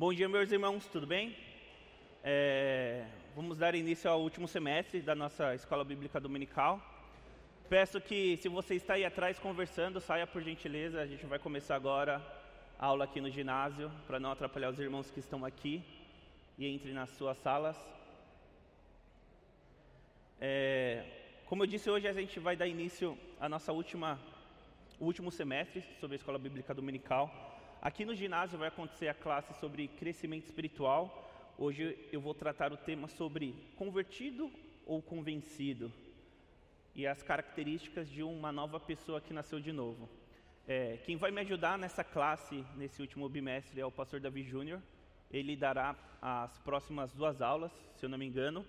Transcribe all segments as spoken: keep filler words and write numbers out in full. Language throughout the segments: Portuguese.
Bom dia, meus irmãos, tudo bem? É, vamos dar início ao último semestre da nossa Escola Bíblica Dominical. Peço que, se você está aí atrás conversando, saia por gentileza. A gente vai começar agora a aula aqui no ginásio, para não atrapalhar os irmãos que estão aqui, e entre nas suas salas. É, como eu disse, hoje a gente vai dar início à nossa última, o último semestre sobre a Escola Bíblica Dominical. Aqui no ginásio vai acontecer a classe sobre crescimento espiritual. Hoje eu vou tratar o tema sobre convertido ou convencido e as características de uma nova pessoa que nasceu de novo. É, quem vai me ajudar nessa classe, nesse último bimestre, é o pastor Davi Júnior. Ele dará as próximas duas aulas, se eu não me engano.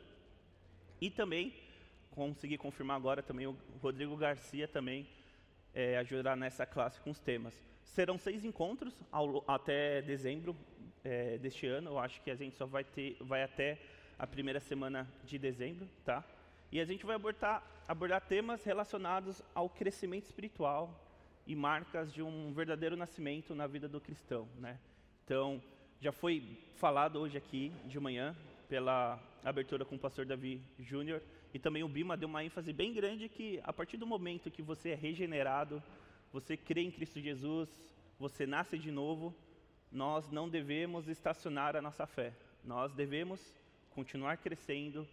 E também, consegui confirmar agora, também o Rodrigo Garcia também é, ajudará nessa classe com os temas. Serão seis encontros ao, até dezembro é, deste ano. Eu acho que a gente só vai ter, vai até a primeira semana de dezembro, tá? E a gente vai abordar, abordar temas relacionados ao crescimento espiritual e marcas de um verdadeiro nascimento na vida do cristão, né? Então, já foi falado hoje aqui de manhã pela abertura com o pastor Davi Júnior, e também o Bima deu uma ênfase bem grande que a partir do momento que você é regenerado, você crê em Cristo Jesus, você nasce de novo, nós não devemos estacionar a nossa fé. Nós devemos continuar crescendo,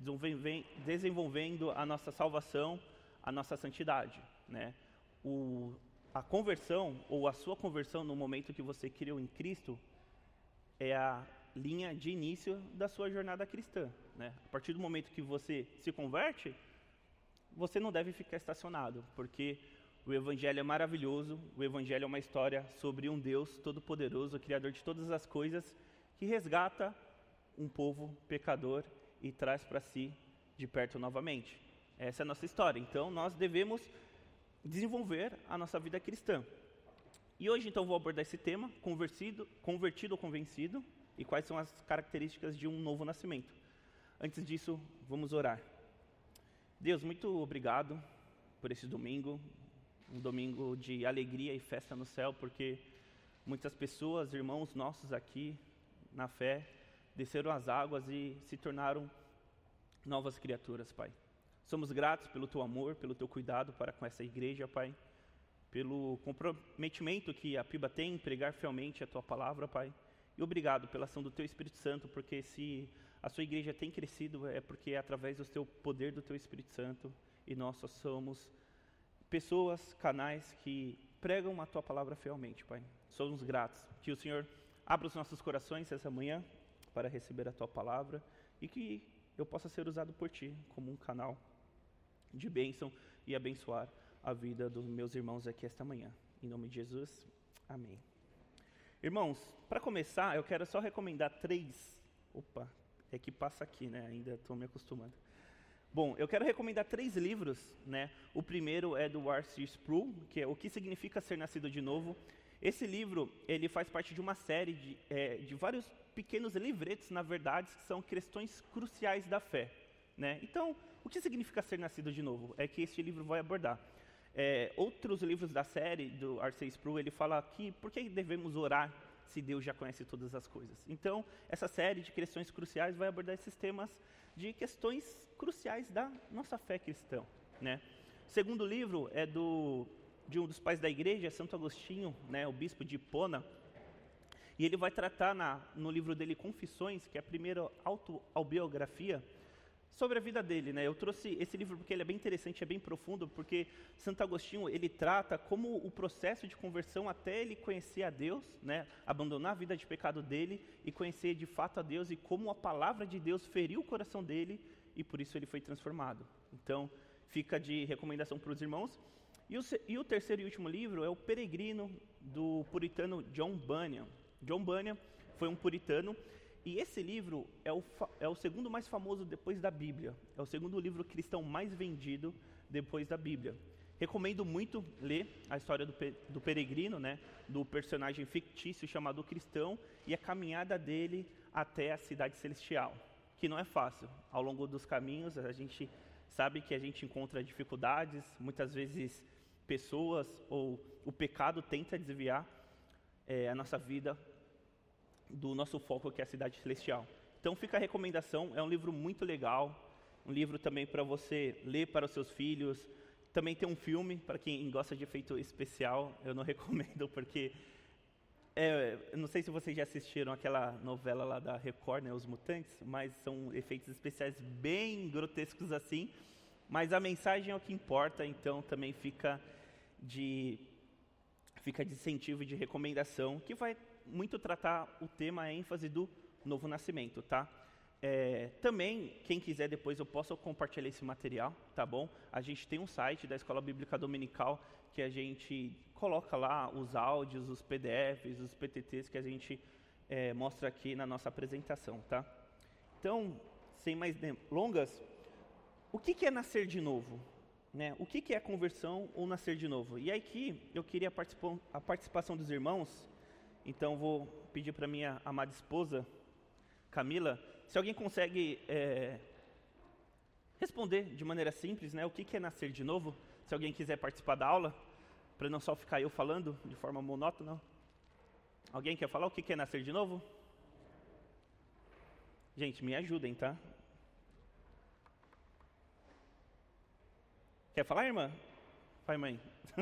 desenvolvendo a nossa salvação, a nossa santidade, né? O, a conversão, ou a sua conversão no momento que você creu em Cristo, é a linha de início da sua jornada cristã, né? A partir do momento que você se converte, você não deve ficar estacionado, porque o Evangelho é maravilhoso. O Evangelho é uma história sobre um Deus todo-poderoso, Criador de todas as coisas, que resgata um povo pecador e traz para si de perto novamente. Essa é a nossa história. Então, nós devemos desenvolver a nossa vida cristã. E hoje, então, vou abordar esse tema, convertido, convertido ou convencido, e quais são as características de um novo nascimento. Antes disso, vamos orar. Deus, muito obrigado por esse domingo, um domingo de alegria e festa no céu, porque muitas pessoas, irmãos nossos aqui na fé, desceram as águas e se tornaram novas criaturas, Pai. Somos gratos pelo Teu amor, pelo Teu cuidado para com essa igreja, Pai, pelo comprometimento que a Piba tem em pregar fielmente a Tua palavra, Pai. E obrigado pela ação do Teu Espírito Santo, porque se a Sua igreja tem crescido, é porque é através do Teu poder, do Teu Espírito Santo, e nós só somos pessoas, canais que pregam a Tua palavra fielmente, Pai. Somos gratos. Que o Senhor abra os nossos corações essa manhã para receber a Tua palavra e que eu possa ser usado por Ti como um canal de bênção e abençoar a vida dos meus irmãos aqui esta manhã. Em nome de Jesus, amém. Irmãos, para começar, eu quero só recomendar três... Opa, é que passa aqui, né? Ainda estou me acostumando. Bom, eu quero recomendar três livros, né? O primeiro é do R C Sproul, que é O que Significa Ser Nascido de Novo. Esse livro, ele faz parte de uma série de, é, de vários pequenos livretos, na verdade, que são questões cruciais da fé, né? Então, o que significa ser nascido de novo? É que este livro vai abordar. É, outros livros da série do R C Sproul, ele fala aqui por que devemos orar se Deus já conhece todas as coisas. Então, essa série de questões cruciais vai abordar esses temas de questões cruciais da nossa fé cristã, né? O segundo livro é do, de um dos pais da igreja, Santo Agostinho, né, o bispo de Hipona, e ele vai tratar na, no livro dele Confissões, que é a primeira autobiografia, sobre a vida dele, né? Eu trouxe esse livro porque ele é bem interessante, é bem profundo, porque Santo Agostinho, ele trata como o processo de conversão até ele conhecer a Deus, né? Abandonar a vida de pecado dele e conhecer de fato a Deus, e como a palavra de Deus feriu o coração dele e por isso ele foi transformado. Então, fica de recomendação para os irmãos. E o, e o terceiro e último livro é O Peregrino, do puritano John Bunyan. John Bunyan foi um puritano. E esse livro é o, é o segundo mais famoso depois da Bíblia. É o segundo livro cristão mais vendido depois da Bíblia. Recomendo muito ler a história do, do peregrino, né, do personagem fictício chamado Cristão, e a caminhada dele até a cidade celestial, que não é fácil. Ao longo dos caminhos, a gente sabe que a gente encontra dificuldades, muitas vezes pessoas ou o pecado tenta desviar é, a nossa vida do nosso foco, que é a Cidade Celestial. Então fica a recomendação, é um livro muito legal, um livro também para você ler para os seus filhos. Também tem um filme, para quem gosta de efeito especial, eu não recomendo porque, é, eu não sei se vocês já assistiram aquela novela lá da Record, né, Os Mutantes, mas são efeitos especiais bem grotescos assim, mas a mensagem é o que importa, então também fica de, fica de incentivo e de recomendação, que vai muito tratar o tema, a ênfase do novo nascimento, tá? É, também, quem quiser depois eu posso compartilhar esse material, tá bom? A gente tem um site da Escola Bíblica Dominical que a gente coloca lá os áudios, os P D Fs, os P T Ts que a gente é, mostra aqui na nossa apresentação, tá? Então, sem mais delongas, o que, que é nascer de novo? Né? O que, que é conversão ou nascer de novo? E aqui eu queria participar, a participação dos irmãos, então vou pedir para minha amada esposa, Camila, se alguém consegue é, responder de maneira simples, né, o que, que é nascer de novo, se alguém quiser participar da aula, para não só ficar eu falando de forma monótona. Alguém quer falar o que, que é nascer de novo? Gente, me ajudem, tá? Quer falar, irmã? Vai, mãe.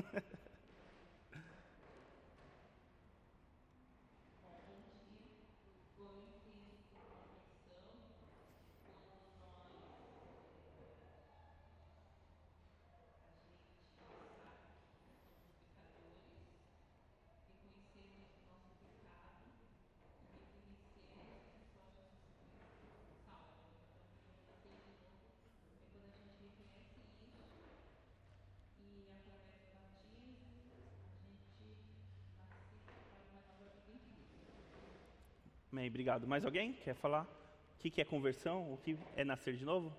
Bem, obrigado. Mais alguém quer falar? O que, que é conversão? O que é nascer de novo?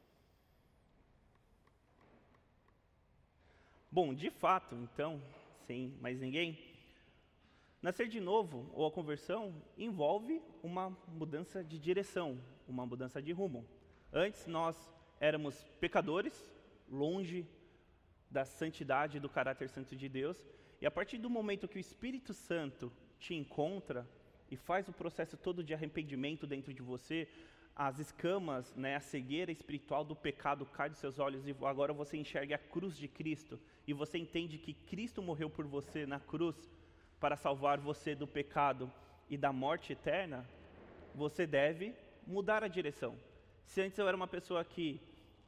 Bom, de fato, então, sem mais ninguém, nascer de novo, ou a conversão, envolve uma mudança de direção, uma mudança de rumo. Antes nós éramos pecadores, longe da santidade e do caráter santo de Deus, e a partir do momento que o Espírito Santo te encontra e faz o processo todo de arrependimento dentro de você, as escamas, né, a cegueira espiritual do pecado cai dos seus olhos e agora você enxerga a cruz de Cristo e você entende que Cristo morreu por você na cruz para salvar você do pecado e da morte eterna, você deve mudar a direção. Se antes eu era uma pessoa que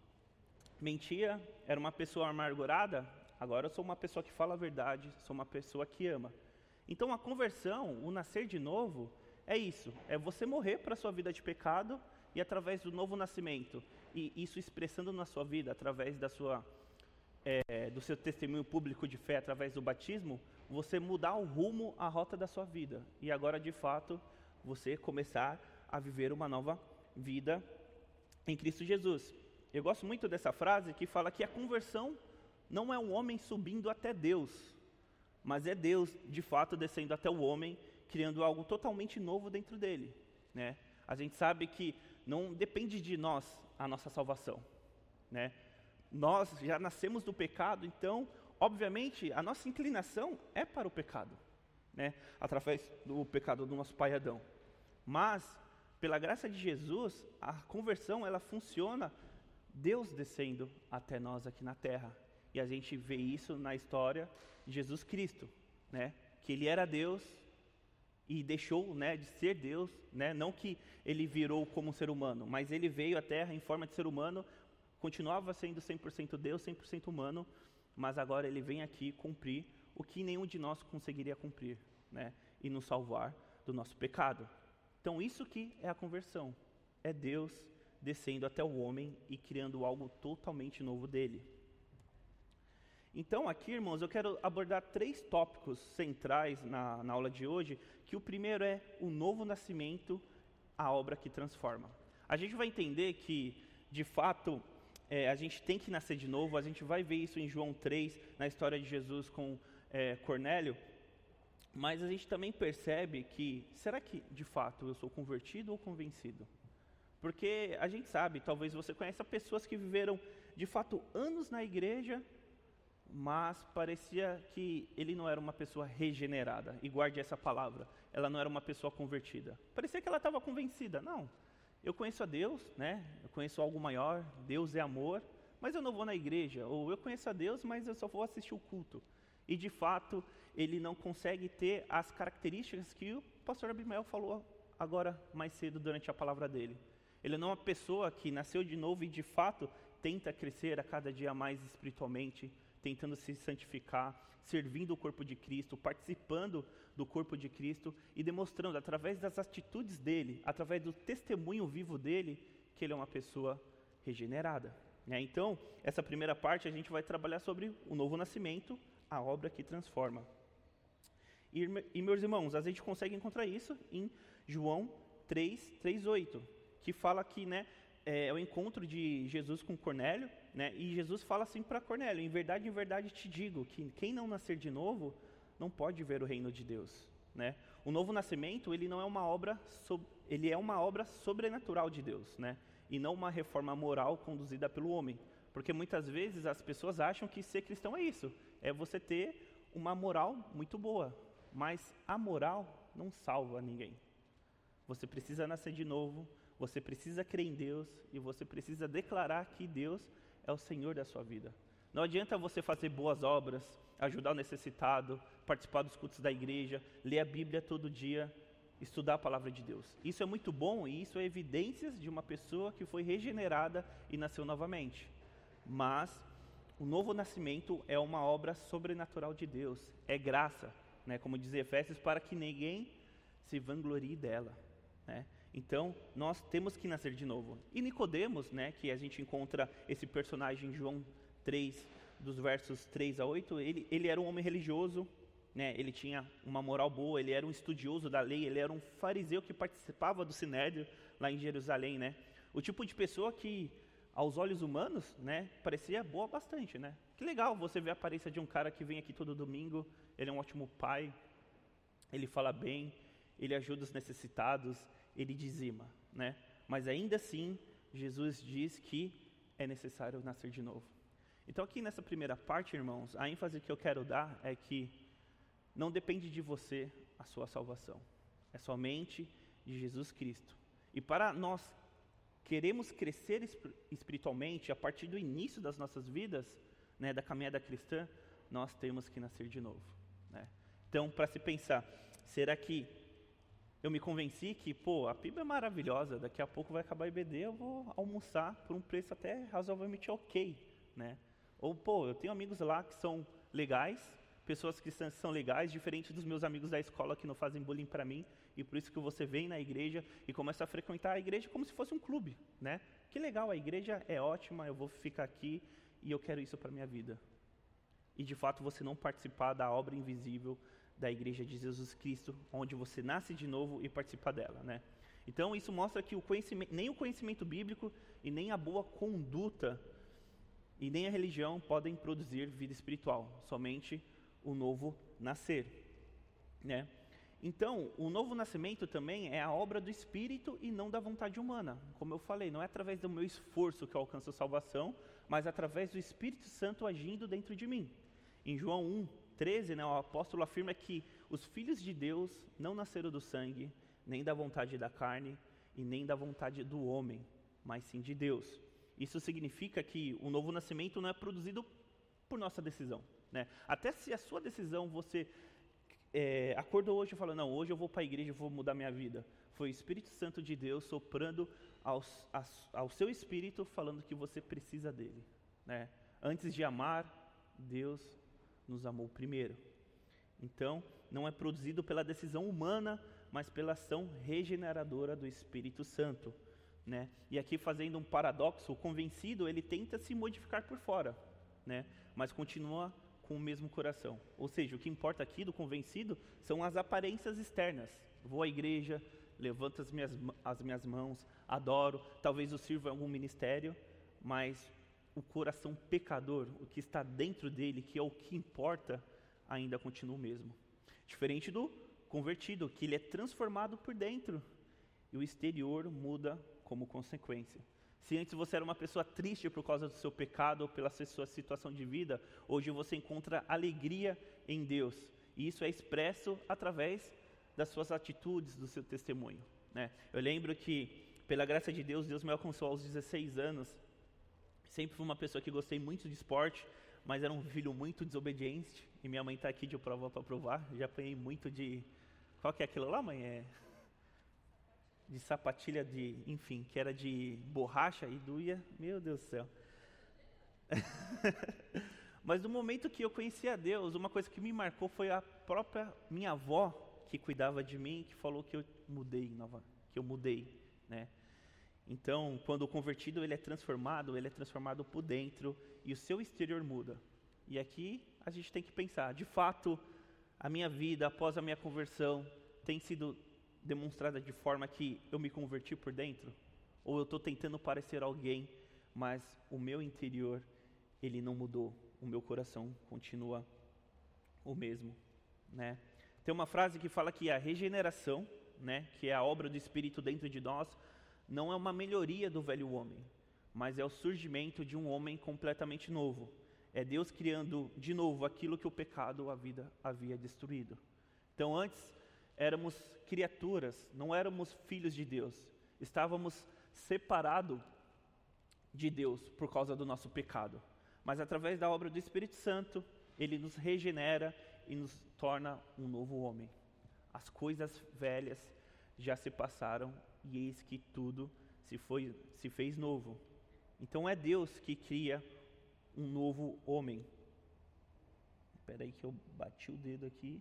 mentia, era uma pessoa amargurada, agora eu sou uma pessoa que fala a verdade, sou uma pessoa que ama. Então a conversão, o nascer de novo, é isso, é você morrer para a sua vida de pecado e através do novo nascimento, e isso expressando na sua vida, através da sua, é, do seu testemunho público de fé, através do batismo, você mudar o rumo, a rota da sua vida, e agora de fato, você começar a viver uma nova vida em Cristo Jesus. Eu gosto muito dessa frase que fala que a conversão não é um homem subindo até Deus, mas é Deus, de fato, descendo até o homem, criando algo totalmente novo dentro dele, né? A gente sabe que não depende de nós a nossa salvação, né? Nós já nascemos do pecado, então, obviamente, a nossa inclinação é para o pecado, né? Através do pecado do nosso pai Adão. Mas, pela graça de Jesus, a conversão, ela funciona Deus descendo até nós aqui na terra. E a gente vê isso na história de Jesus Cristo, né? Que ele era Deus e deixou, né, de ser Deus, né? Não que ele virou como um ser humano, mas ele veio à terra em forma de ser humano, continuava sendo cem por cento Deus, cem por cento humano, mas agora ele vem aqui cumprir o que nenhum de nós conseguiria cumprir, né? E nos salvar do nosso pecado. Então isso que é a conversão, é Deus descendo até o homem e criando algo totalmente novo dele. Então aqui, irmãos, eu quero abordar três tópicos centrais na, na aula de hoje, que o primeiro é o novo nascimento, a obra que transforma. A gente vai entender que, de fato, é, a gente tem que nascer de novo, a gente vai ver isso em João três, na história de Jesus com é, Cornélio, mas a gente também percebe que, será que, de fato, eu sou convertido ou convencido? Porque a gente sabe, talvez você conheça pessoas que viveram, de fato, anos na igreja, mas parecia que ele não era uma pessoa regenerada. E guarde essa palavra, ela não era uma pessoa convertida. Parecia que ela estava convencida. Não, eu conheço a Deus, né? Eu conheço algo maior, Deus é amor, mas eu não vou na igreja. Ou eu conheço a Deus, mas eu só vou assistir o culto. E de fato, ele não consegue ter as características que o pastor Abimael falou agora mais cedo durante a palavra dele. Ele não é uma pessoa que nasceu de novo e de fato tenta crescer a cada dia mais espiritualmente, tentando se santificar, servindo o corpo de Cristo, participando do corpo de Cristo e demonstrando através das atitudes dele, através do testemunho vivo dele, que ele é uma pessoa regenerada. Então, essa primeira parte a gente vai trabalhar sobre o novo nascimento, a obra que transforma. E, e meus irmãos, a gente consegue encontrar isso em João três, três, oito, que fala que, né, é o encontro de Jesus com Cornélio, né, e Jesus fala assim para Cornélio: em verdade, em verdade te digo, que quem não nascer de novo, não pode ver o reino de Deus. Né? O novo nascimento, ele não é uma obra, so, ele é uma obra sobrenatural de Deus, né, e não uma reforma moral conduzida pelo homem. Porque muitas vezes as pessoas acham que ser cristão é isso, é você ter uma moral muito boa, mas a moral não salva ninguém. Você precisa nascer de novo, você precisa crer em Deus e você precisa declarar que Deus é o Senhor da sua vida. Não adianta você fazer boas obras, ajudar o necessitado, participar dos cultos da igreja, ler a Bíblia todo dia, estudar a palavra de Deus. Isso é muito bom e isso é evidências de uma pessoa que foi regenerada e nasceu novamente. Mas o novo nascimento é uma obra sobrenatural de Deus, é graça, né? Como diz Efésios, para que ninguém se vanglorie dela. Né? Então, nós temos que nascer de novo. E Nicodemos, né, que a gente encontra esse personagem em João três, dos versos três a oito, ele, ele era um homem religioso, né, ele tinha uma moral boa, ele era um estudioso da lei, ele era um fariseu que participava do Sinédrio lá em Jerusalém. Né? O tipo de pessoa que, aos olhos humanos, né, parecia boa bastante. Né? Que legal você ver a aparência de um cara que vem aqui todo domingo, ele é um ótimo pai, ele fala bem, ele ajuda os necessitados, ele dizima, né? Mas ainda assim, Jesus diz que é necessário nascer de novo. Então aqui nessa primeira parte, irmãos, a ênfase que eu quero dar é que não depende de você a sua salvação. É somente de Jesus Cristo. E para nós queremos crescer espiritualmente a partir do início das nossas vidas, né, da caminhada cristã, nós temos que nascer de novo. Né? Então, para se pensar, será que eu me convenci que, pô, a Bíblia é maravilhosa, daqui a pouco vai acabar o I B D, eu vou almoçar por um preço até razoavelmente ok, né? Ou, pô, eu tenho amigos lá que são legais, pessoas que são legais, diferente dos meus amigos da escola que não fazem bullying para mim, e por isso que você vem na igreja e começa a frequentar a igreja como se fosse um clube, né? Que legal, a igreja é ótima, eu vou ficar aqui e eu quero isso para minha vida. E de fato você não participar da obra invisível da igreja de Jesus Cristo, onde você nasce de novo e participa dela, né? Então isso mostra que o conhecimento, nem o conhecimento bíblico e nem a boa conduta e nem a religião podem produzir vida espiritual, somente o novo nascer, né? Então, o novo nascimento também é a obra do Espírito e não da vontade humana. Como eu falei, não é através do meu esforço que eu alcanço a salvação, mas através do Espírito Santo agindo dentro de mim. Em João um, treze, né, o apóstolo afirma que os filhos de Deus não nasceram do sangue, nem da vontade da carne e nem da vontade do homem, mas sim de Deus. Isso significa que o novo nascimento não é produzido por nossa decisão. Né? Até se a sua decisão, você é, acordou hoje e falou, não, hoje eu vou para a igreja e vou mudar minha vida. Foi o Espírito Santo de Deus soprando aos, aos, ao seu espírito, falando que você precisa dele. Né? Antes de amar, Deus nos amou primeiro. Então, não é produzido pela decisão humana, mas pela ação regeneradora do Espírito Santo. Né? E aqui fazendo um paradoxo, o convencido ele tenta se modificar por fora, né? Mas continua com o mesmo coração. Ou seja, o que importa aqui do convencido são as aparências externas. Vou à igreja, levanto as minhas, as minhas mãos, adoro, talvez eu sirva em algum ministério, mas o coração pecador, o que está dentro dele, que é o que importa, ainda continua o mesmo. Diferente do convertido, que ele é transformado por dentro e o exterior muda como consequência. Se antes você era uma pessoa triste por causa do seu pecado ou pela sua situação de vida, hoje você encontra alegria em Deus. E isso é expresso através das suas atitudes, do seu testemunho, né? Eu lembro que, pela graça de Deus, Deus me alcançou aos dezesseis anos. Sempre fui uma pessoa que gostei muito de esporte, mas era um filho muito desobediente. E minha mãe está aqui de prova para provar. Já apanhei muito de... Qual que é aquilo lá, mãe? É... de sapatilha de... Enfim, que era de borracha e doía. Meu Deus do céu. Mas no momento que eu conheci a Deus, uma coisa que me marcou foi a própria minha avó, que cuidava de mim, que falou que eu mudei, nova, que eu mudei, né? Então, quando o convertido ele é transformado, ele é transformado por dentro e o seu exterior muda. E aqui a gente tem que pensar, de fato, a minha vida após a minha conversão tem sido demonstrada de forma que eu me converti por dentro? Ou eu estou tentando parecer alguém, mas o meu interior, ele não mudou, o meu coração continua o mesmo, né? Tem uma frase que fala que a regeneração, né, que é a obra do Espírito dentro de nós, não é uma melhoria do velho homem, mas é o surgimento de um homem completamente novo. É Deus criando de novo aquilo que o pecado, a vida, havia destruído. Então antes éramos criaturas, não éramos filhos de Deus. Estávamos separados de Deus por causa do nosso pecado. Mas através da obra do Espírito Santo, Ele nos regenera e nos torna um novo homem. As coisas velhas já se passaram e eis que tudo se, foi, se fez novo. Então é Deus que cria um novo homem. Espera aí que eu bati o dedo aqui.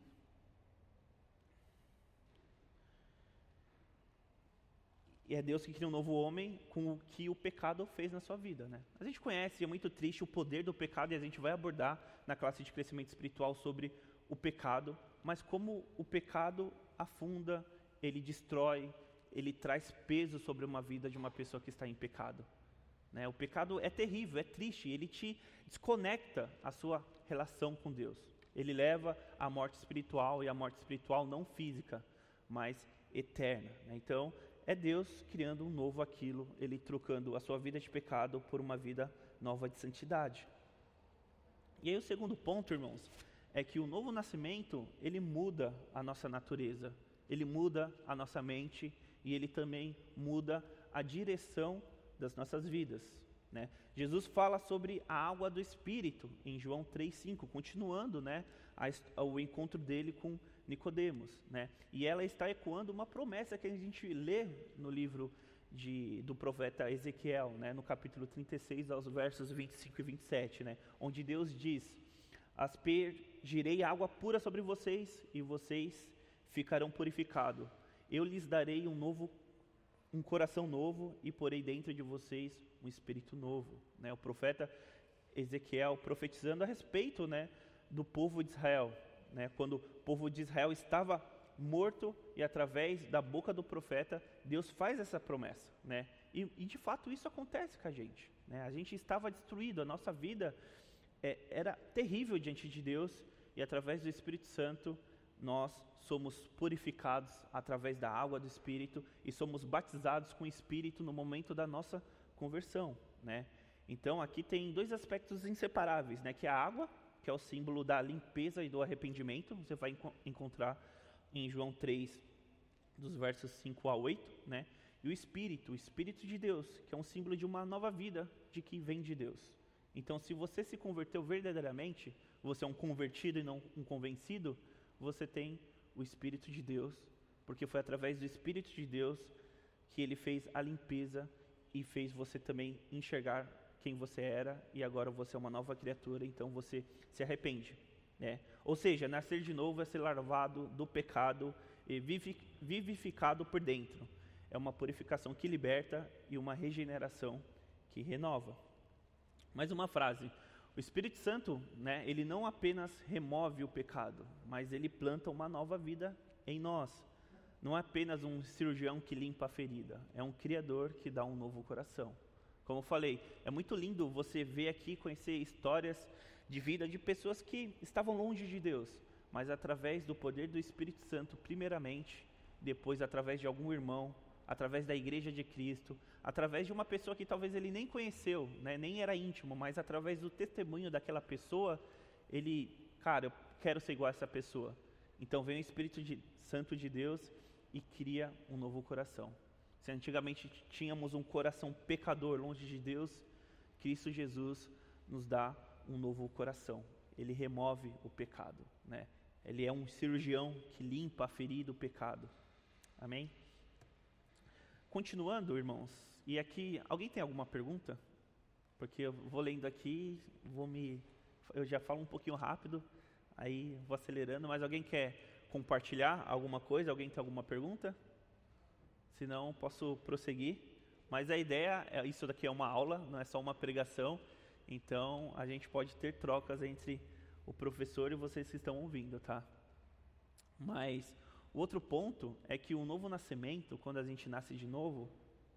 E é Deus que cria um novo homem com o que o pecado fez na sua vida, né? A gente conhece, é muito triste, o poder do pecado, e a gente vai abordar na classe de crescimento espiritual sobre o pecado, mas como o pecado afunda, ele destrói, ele traz peso sobre uma vida de uma pessoa que está em pecado, né? O pecado é terrível, é triste, ele te desconecta a sua relação com Deus. Ele leva à morte espiritual, e a morte espiritual não física, mas eterna, né? Então, é Deus criando um novo aquilo, Ele trocando a sua vida de pecado por uma vida nova de santidade. E aí o segundo ponto, irmãos, é que o novo nascimento, ele muda a nossa natureza, ele muda a nossa mente e ele também muda a direção das nossas vidas, né? Jesus fala sobre a água do Espírito em João três, cinco, continuando, né, a, o encontro dele com Nicodemos, né? E ela está ecoando uma promessa que a gente lê no livro de, do profeta Ezequiel, né, no capítulo trinta e seis, aos versos vinte e cinco e vinte e sete, né, onde Deus diz: aspergirei água pura sobre vocês e vocês ficarão purificados. Eu lhes darei um novo, um coração novo e porei dentro de vocês um espírito novo, né? O profeta Ezequiel profetizando a respeito, né, do povo de Israel, né, quando o povo de Israel estava morto e através da boca do profeta Deus faz essa promessa, né? E, e de fato isso acontece com a gente, né? A gente estava destruído, a nossa vida é, era terrível diante de Deus e através do Espírito Santo nós somos purificados através da água do Espírito e somos batizados com o Espírito no momento da nossa conversão, né? Então aqui tem dois aspectos inseparáveis, né? Que é a água, que é o símbolo da limpeza e do arrependimento, você vai enco- encontrar em João três, dos versos cinco a oito, né? E o Espírito, o Espírito de Deus, que é um símbolo de uma nova vida, de que vem de Deus. Então, se você se converteu verdadeiramente, você é um convertido e não um convencido, você tem o Espírito de Deus, porque foi através do Espírito de Deus que Ele fez a limpeza e fez você também enxergar quem você era, e agora você é uma nova criatura, então você se arrepende, né? Ou seja, nascer de novo é ser lavado do pecado e vivificado por dentro. É uma purificação que liberta e uma regeneração que renova. Mais uma frase: o Espírito Santo, né, ele não apenas remove o pecado, mas ele planta uma nova vida em nós. Não é apenas um cirurgião que limpa a ferida, é um Criador que dá um novo coração. Como eu falei, é muito lindo você ver aqui, conhecer histórias de vida de pessoas que estavam longe de Deus, mas através do poder do Espírito Santo, primeiramente, depois através de algum irmão, através da igreja de Cristo, através de uma pessoa que talvez ele nem conheceu, né, nem era íntimo, mas através do testemunho daquela pessoa, ele, cara, eu quero ser igual a essa pessoa. Então vem o Espírito de, Santo de Deus e cria um novo coração. Se antigamente tínhamos um coração pecador, longe de Deus, Cristo Jesus nos dá um novo coração. Ele remove o pecado, né? Ele é um cirurgião que limpa a ferida, o pecado. Amém? Continuando, irmãos, e aqui, alguém tem alguma pergunta? Porque eu vou lendo aqui, vou me, eu já falo um pouquinho rápido, aí vou acelerando, mas alguém quer compartilhar alguma coisa? Alguém tem alguma pergunta? Se não, posso prosseguir. Mas a ideia, é, isso daqui é uma aula, não é só uma pregação, então a gente pode ter trocas entre o professor e vocês que estão ouvindo, tá? Mas o outro ponto é que o novo nascimento, quando a gente nasce de novo,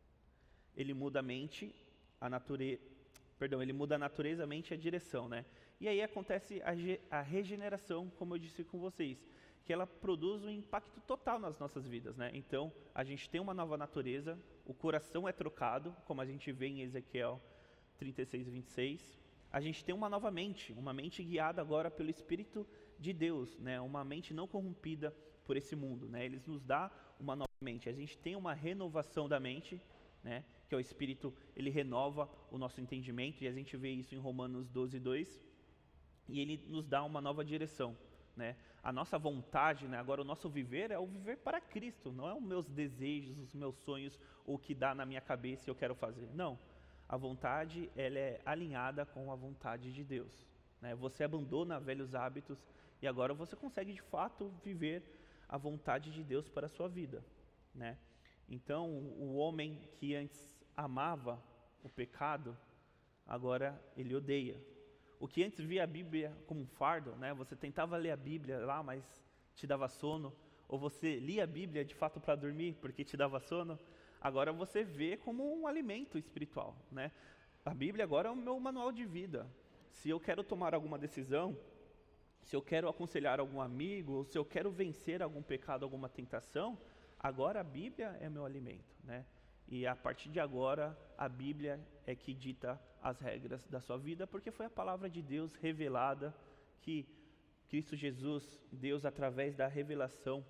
ele muda a mente, a natureza, perdão, ele muda a natureza, a mente e a direção, né? E aí acontece a, ge- a regeneração, como eu disse com vocês, que ela produz um impacto total nas nossas vidas, né? Então, a gente tem uma nova natureza, o coração é trocado, como a gente vê em Ezequiel trinta e seis, vinte e seis. A gente tem uma nova mente, uma mente guiada agora pelo Espírito de Deus, né? Uma mente não corrompida por esse mundo, né? Ele nos dá uma nova mente. A gente tem uma renovação da mente, né? Que é o Espírito, ele renova o nosso entendimento, e a gente vê isso em Romanos doze, dois, e ele nos dá uma nova direção, né? A nossa vontade, né? Agora o nosso viver é o viver para Cristo, não é os meus desejos, os meus sonhos, ou o que dá na minha cabeça e eu quero fazer, não. A vontade, ela é alinhada com a vontade de Deus, né? Você abandona velhos hábitos e agora você consegue de fato viver a vontade de Deus para a sua vida, né? Então, o homem que antes amava o pecado, agora ele odeia. O que antes via a Bíblia como um fardo, né? Você tentava ler a Bíblia lá, mas te dava sono, ou você lia a Bíblia de fato para dormir porque te dava sono, agora você vê como um alimento espiritual, né? A Bíblia agora é o meu manual de vida. Se eu quero tomar alguma decisão, se eu quero aconselhar algum amigo, ou se eu quero vencer algum pecado, alguma tentação, agora a Bíblia é meu alimento, né? E a partir de agora, a Bíblia é que dita as regras da sua vida, porque foi a palavra de Deus revelada, que Cristo Jesus, Deus através da revelação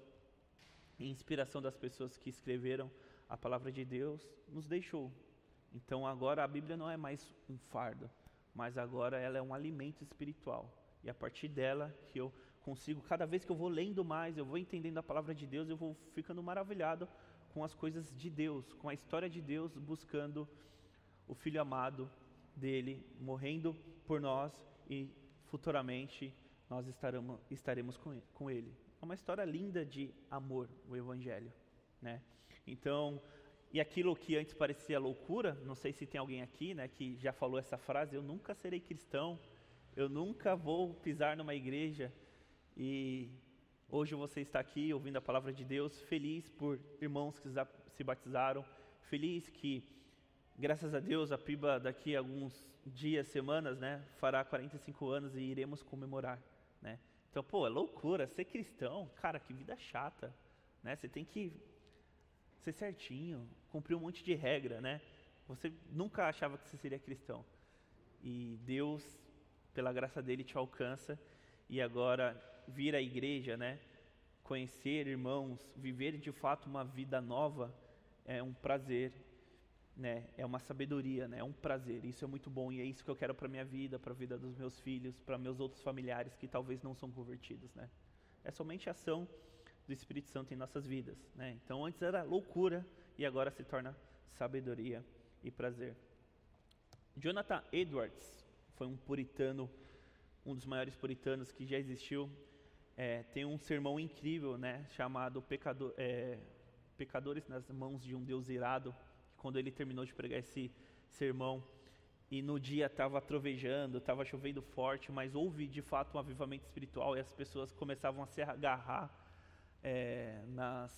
e inspiração das pessoas que escreveram a palavra de Deus, nos deixou. Então agora a Bíblia não é mais um fardo, mas agora ela é um alimento espiritual. E a partir dela que eu consigo, cada vez que eu vou lendo mais, eu vou entendendo a palavra de Deus, eu vou ficando maravilhado com as coisas de Deus, com a história de Deus, buscando o Filho amado dele, morrendo por nós, e futuramente nós estaremos, estaremos com ele. É uma história linda de amor, o Evangelho, né? Então, e aquilo que antes parecia loucura, não sei se tem alguém aqui, né, que já falou essa frase: eu nunca serei cristão, eu nunca vou pisar numa igreja, e hoje você está aqui ouvindo a palavra de Deus, feliz por irmãos que se batizaram, feliz que, graças a Deus, a Piba daqui a alguns dias, semanas, né, fará quarenta e cinco anos e iremos comemorar, né? Então, pô, é loucura ser cristão, cara, que vida chata, né? Você tem que ser certinho, cumprir um monte de regra, né? Você nunca achava que você seria cristão, e Deus, pela graça dele, te alcança, e agora vir à igreja, né? Conhecer irmãos, viver de fato uma vida nova, é um prazer, né? É uma sabedoria, né? É um prazer. Isso é muito bom, e é isso que eu quero para minha vida, para a vida dos meus filhos, para meus outros familiares que talvez não são convertidos, né? É somente a ação do Espírito Santo em nossas vidas, né? Então antes era loucura e agora se torna sabedoria e prazer. Jonathan Edwards foi um puritano, um dos maiores puritanos que já existiu. É, tem um sermão incrível, né, chamado Pecador, é, Pecadores nas Mãos de um Deus Irado. Quando ele terminou de pregar esse sermão, e no dia estava trovejando, estava chovendo forte, mas houve de fato um avivamento espiritual, e as pessoas começavam a se agarrar é, nas,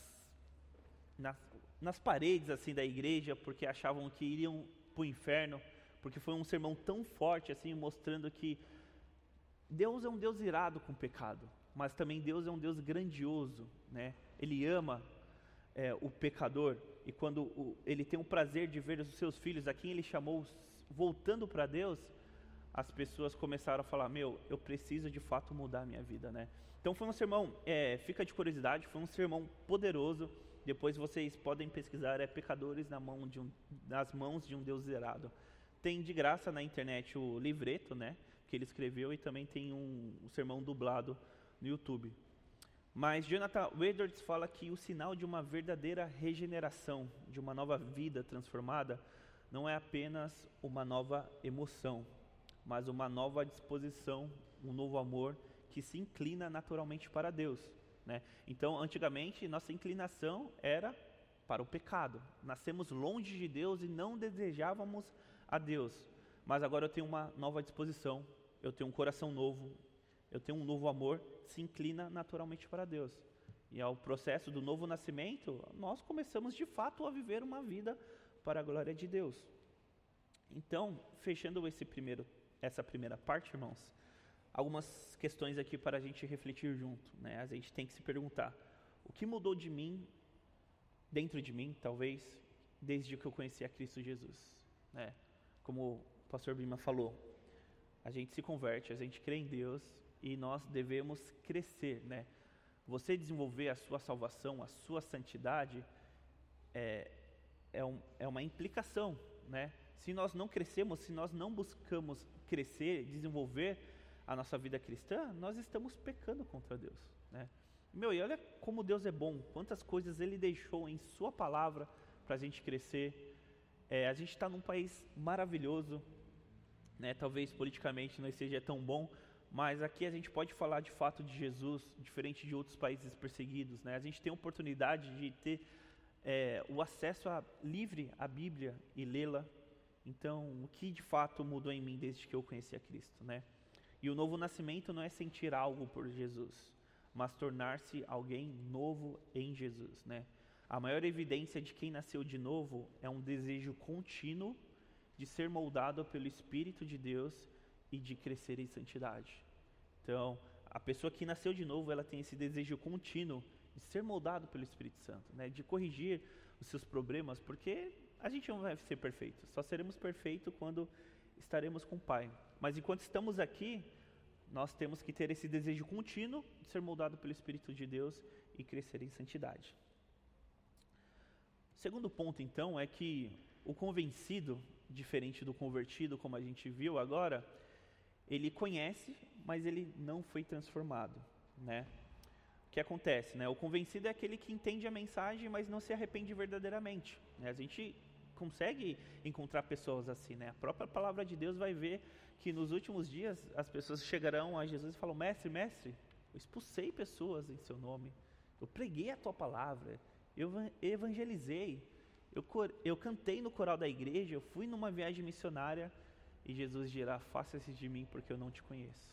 nas, nas paredes assim da igreja, porque achavam que iriam para o inferno, porque foi um sermão tão forte assim, mostrando que Deus é um Deus irado com o pecado, mas também Deus é um Deus grandioso, né? Ele ama é, o pecador, e quando o, ele tem o prazer de ver os seus filhos, a quem ele chamou, voltando para Deus, as pessoas começaram a falar, meu, eu preciso de fato mudar a minha vida, né? Então foi um sermão, é, fica de curiosidade, foi um sermão poderoso. Depois vocês podem pesquisar, é Pecadores na mão de um, nas mãos de um Deus zerado. Tem de graça na internet o livreto, né, que ele escreveu, e também tem um, um sermão dublado no YouTube. Mas Jonathan Edwards fala que o sinal de uma verdadeira regeneração, de uma nova vida transformada, não é apenas uma nova emoção, mas uma nova disposição, um novo amor que se inclina naturalmente para Deus, né? Então, antigamente, nossa inclinação era para o pecado. Nascemos longe de Deus e não desejávamos a Deus. Mas agora eu tenho uma nova disposição, eu tenho um coração novo, eu tenho um novo amor, se inclina naturalmente para Deus. E ao processo do novo nascimento, nós começamos de fato a viver uma vida para a glória de Deus. Então, fechando esse primeiro, essa primeira parte, irmãos, algumas questões aqui para a gente refletir junto, né? A gente tem que se perguntar, o que mudou de mim, dentro de mim, talvez, desde que eu conheci a Cristo Jesus, né? Como o pastor Bima falou, a gente se converte, a gente crê em Deus e nós devemos crescer, né? Você desenvolver a sua salvação, a sua santidade, é, é, um, é uma implicação, né? Se nós não crescemos, se nós não buscamos crescer, desenvolver a nossa vida cristã, nós estamos pecando contra Deus, né? Meu, e olha como Deus é bom, quantas coisas Ele deixou em Sua palavra para a gente crescer. É, a gente está num país maravilhoso, né? Talvez politicamente não seja tão bom, mas aqui a gente pode falar de fato de Jesus, diferente de outros países perseguidos, né? A gente tem a oportunidade de ter é, o acesso a, livre à Bíblia e lê-la. Então, o que de fato mudou em mim desde que eu conheci a Cristo, né? E o novo nascimento não é sentir algo por Jesus, mas tornar-se alguém novo em Jesus, né? A maior evidência de quem nasceu de novo é um desejo contínuo de ser moldado pelo Espírito de Deus e de crescer em santidade. Então, a pessoa que nasceu de novo, ela tem esse desejo contínuo de ser moldado pelo Espírito Santo, né? De corrigir os seus problemas, porque a gente não vai ser perfeito, só seremos perfeitos quando estaremos com o Pai. Mas enquanto estamos aqui, nós temos que ter esse desejo contínuo de ser moldado pelo Espírito de Deus e crescer em santidade. O segundo ponto, então, é que o convencido, diferente do convertido, como a gente viu agora, ele conhece, mas ele não foi transformado, né? O que acontece, né? O convencido é aquele que entende a mensagem, mas não se arrepende verdadeiramente, né? A gente consegue encontrar pessoas assim, né? A própria palavra de Deus vai ver que nos últimos dias as pessoas chegarão a Jesus e falam, mestre, mestre, eu expulsei pessoas em seu nome, eu preguei a tua palavra, eu evangelizei, eu, cor, eu cantei no coral da igreja, eu fui numa viagem missionária, e Jesus dirá, faça-se de mim porque eu não te conheço.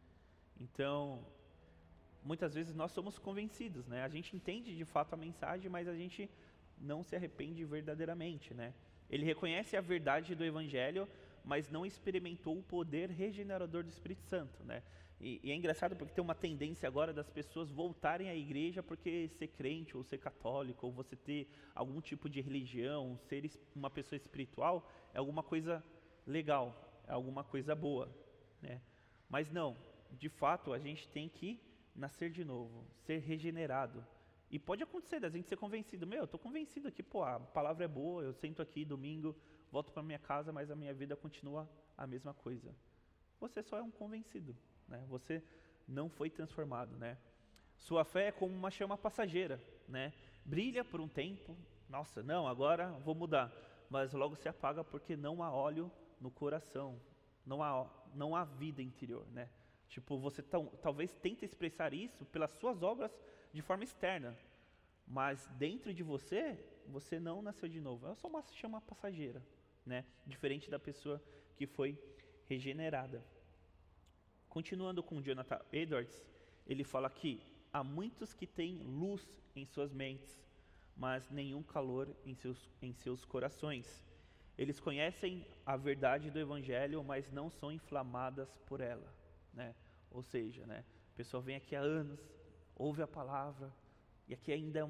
Então, muitas vezes nós somos convencidos, né? A gente entende de fato a mensagem, mas a gente não se arrepende verdadeiramente, né? Ele reconhece a verdade do Evangelho, mas não experimentou o poder regenerador do Espírito Santo, né? E, e é engraçado porque tem uma tendência agora das pessoas voltarem à igreja porque ser crente ou ser católico, ou você ter algum tipo de religião, ser uma pessoa espiritual, é alguma coisa legal, é alguma coisa boa, né? Mas não, de fato a gente tem que nascer de novo, ser regenerado. E pode acontecer da gente ser convencido, meu, eu estou convencido aqui, pô, a palavra é boa, eu sento aqui domingo, volto para minha casa, mas a minha vida continua a mesma coisa. Você só é um convencido, né? Você não foi transformado, né? Sua fé é como uma chama passageira, né? Brilha por um tempo, nossa, não, agora vou mudar, mas logo se apaga porque não há óleo no coração, não há, não há vida interior, né? Tipo, você tão, talvez tente expressar isso pelas suas obras de forma externa, mas dentro de você, você não nasceu de novo, é só uma chama passageira, né? Diferente da pessoa que foi regenerada. Continuando com Jonathan Edwards, ele fala que há muitos que têm luz em suas mentes, mas nenhum calor em seus, em seus corações. Eles conhecem a verdade do Evangelho, mas não são inflamadas por ela, né? Ou seja, né, a pessoa vem aqui há anos, ouve a palavra, e aqui ainda é uma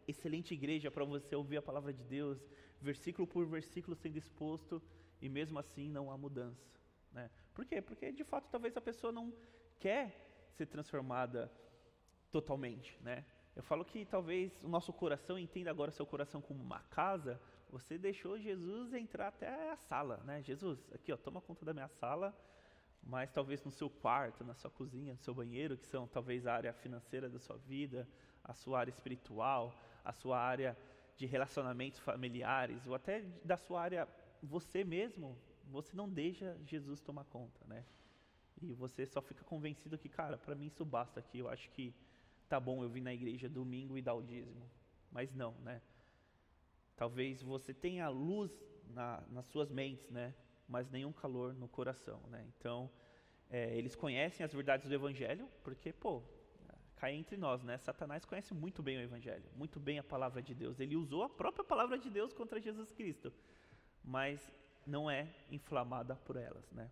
excelente igreja para você ouvir a palavra de Deus, versículo por versículo sendo exposto, e mesmo assim não há mudança, né? Por quê? Porque de fato talvez a pessoa não quer ser transformada totalmente, né? Eu falo que talvez o nosso coração, entenda agora seu coração como uma casa, você deixou Jesus entrar até a sala, né? Jesus, aqui ó, toma conta da minha sala, mas talvez no seu quarto, na sua cozinha, no seu banheiro, que são talvez a área financeira da sua vida, a sua área espiritual, a sua área de relacionamentos familiares, ou até da sua área, você mesmo, você não deixa Jesus tomar conta, né? E você só fica convencido que, cara, para mim isso basta aqui, eu acho que tá bom eu vir na igreja domingo e dar o dízimo. Mas não, né? Talvez você tenha luz na, nas suas mentes, né? Mas nenhum calor no coração, né? Então, é, eles conhecem as verdades do Evangelho, porque, pô, cai entre nós, né? Satanás conhece muito bem o Evangelho, muito bem a palavra de Deus. Ele usou a própria palavra de Deus contra Jesus Cristo, mas não é inflamada por elas, né?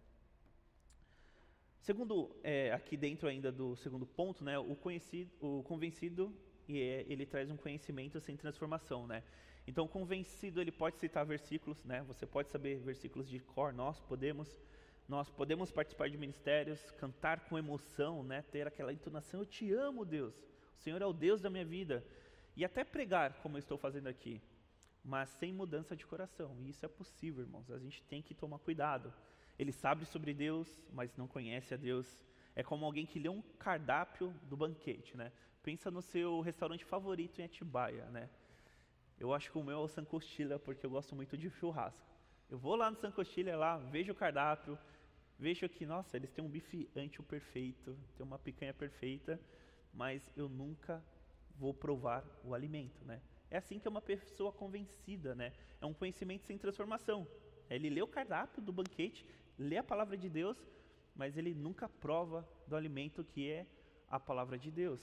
Segundo, é, aqui dentro ainda do segundo ponto, né, o, conhecido, o convencido, é, ele traz um conhecimento sem transformação, né? Então, o convencido, ele pode citar versículos, né? Você pode saber versículos de cor, nós podemos, nós podemos participar de ministérios, cantar com emoção, né? Ter aquela entonação, eu te amo, Deus, o Senhor é o Deus da minha vida, e até pregar, como eu estou fazendo aqui, mas sem mudança de coração, e isso é possível, irmãos, a gente tem que tomar cuidado. Ele sabe sobre Deus, mas não conhece a Deus. É como alguém que lê um cardápio do banquete, né? Pensa no seu restaurante favorito em Atibaia, né? Eu acho que o meu é o San Costilha, porque eu gosto muito de churrasco. Eu vou lá no San Costilha, lá, vejo o cardápio, vejo que, nossa, eles têm um bife ancho perfeito, tem uma picanha perfeita, mas eu nunca vou provar o alimento, né? É assim que é uma pessoa convencida, né? É um conhecimento sem transformação. Ele lê o cardápio do banquete, lê a palavra de Deus, mas ele nunca prova do alimento que é a palavra de Deus.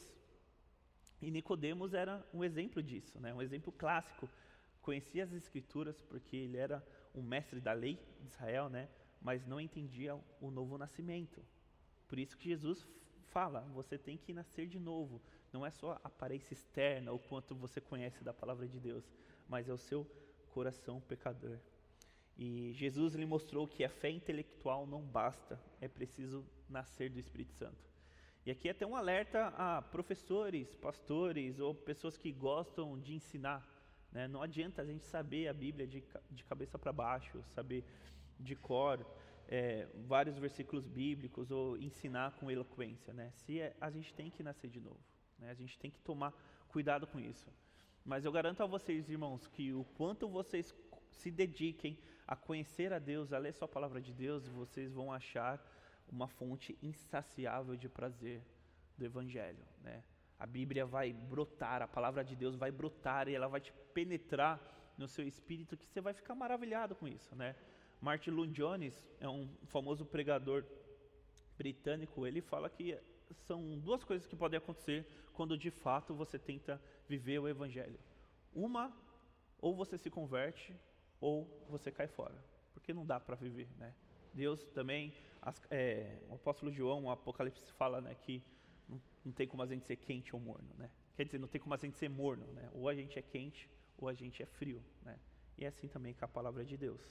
E Nicodemos era um exemplo disso, né? Um exemplo clássico. Conhecia as escrituras porque ele era um mestre da lei de Israel, né? Mas não entendia o novo nascimento. Por isso que Jesus fala, você tem que nascer de novo. Não é só a aparência externa, o quanto você conhece da palavra de Deus, mas é o seu coração pecador. E Jesus lhe mostrou que a fé intelectual não basta, é preciso nascer do Espírito Santo. E aqui é até um alerta a professores, pastores ou pessoas que gostam de ensinar, né? Não adianta a gente saber a Bíblia de, de cabeça para baixo, saber de cor é, vários versículos bíblicos ou ensinar com eloquência, né? Se é, a gente tem que nascer de novo, né? A gente tem que tomar cuidado com isso. Mas eu garanto a vocês, irmãos, que o quanto vocês se dediquem a conhecer a Deus, a ler sua palavra de Deus, vocês vão achar uma fonte insaciável de prazer do Evangelho, né? A Bíblia vai brotar, a palavra de Deus vai brotar e ela vai te penetrar no seu espírito, que você vai ficar maravilhado com isso, né? Martin Lloyd-Jones é um famoso pregador britânico, ele fala que são duas coisas que podem acontecer quando de fato você tenta viver o Evangelho. Uma, ou você se converte, ou você cai fora, porque não dá para viver, né? Deus também, as, é, o apóstolo João, o Apocalipse fala, né, que não, não tem como a gente ser quente ou morno, né? Quer dizer, não tem como a gente ser morno, né? Ou a gente é quente, ou a gente é frio, né? E é assim também com a palavra de Deus.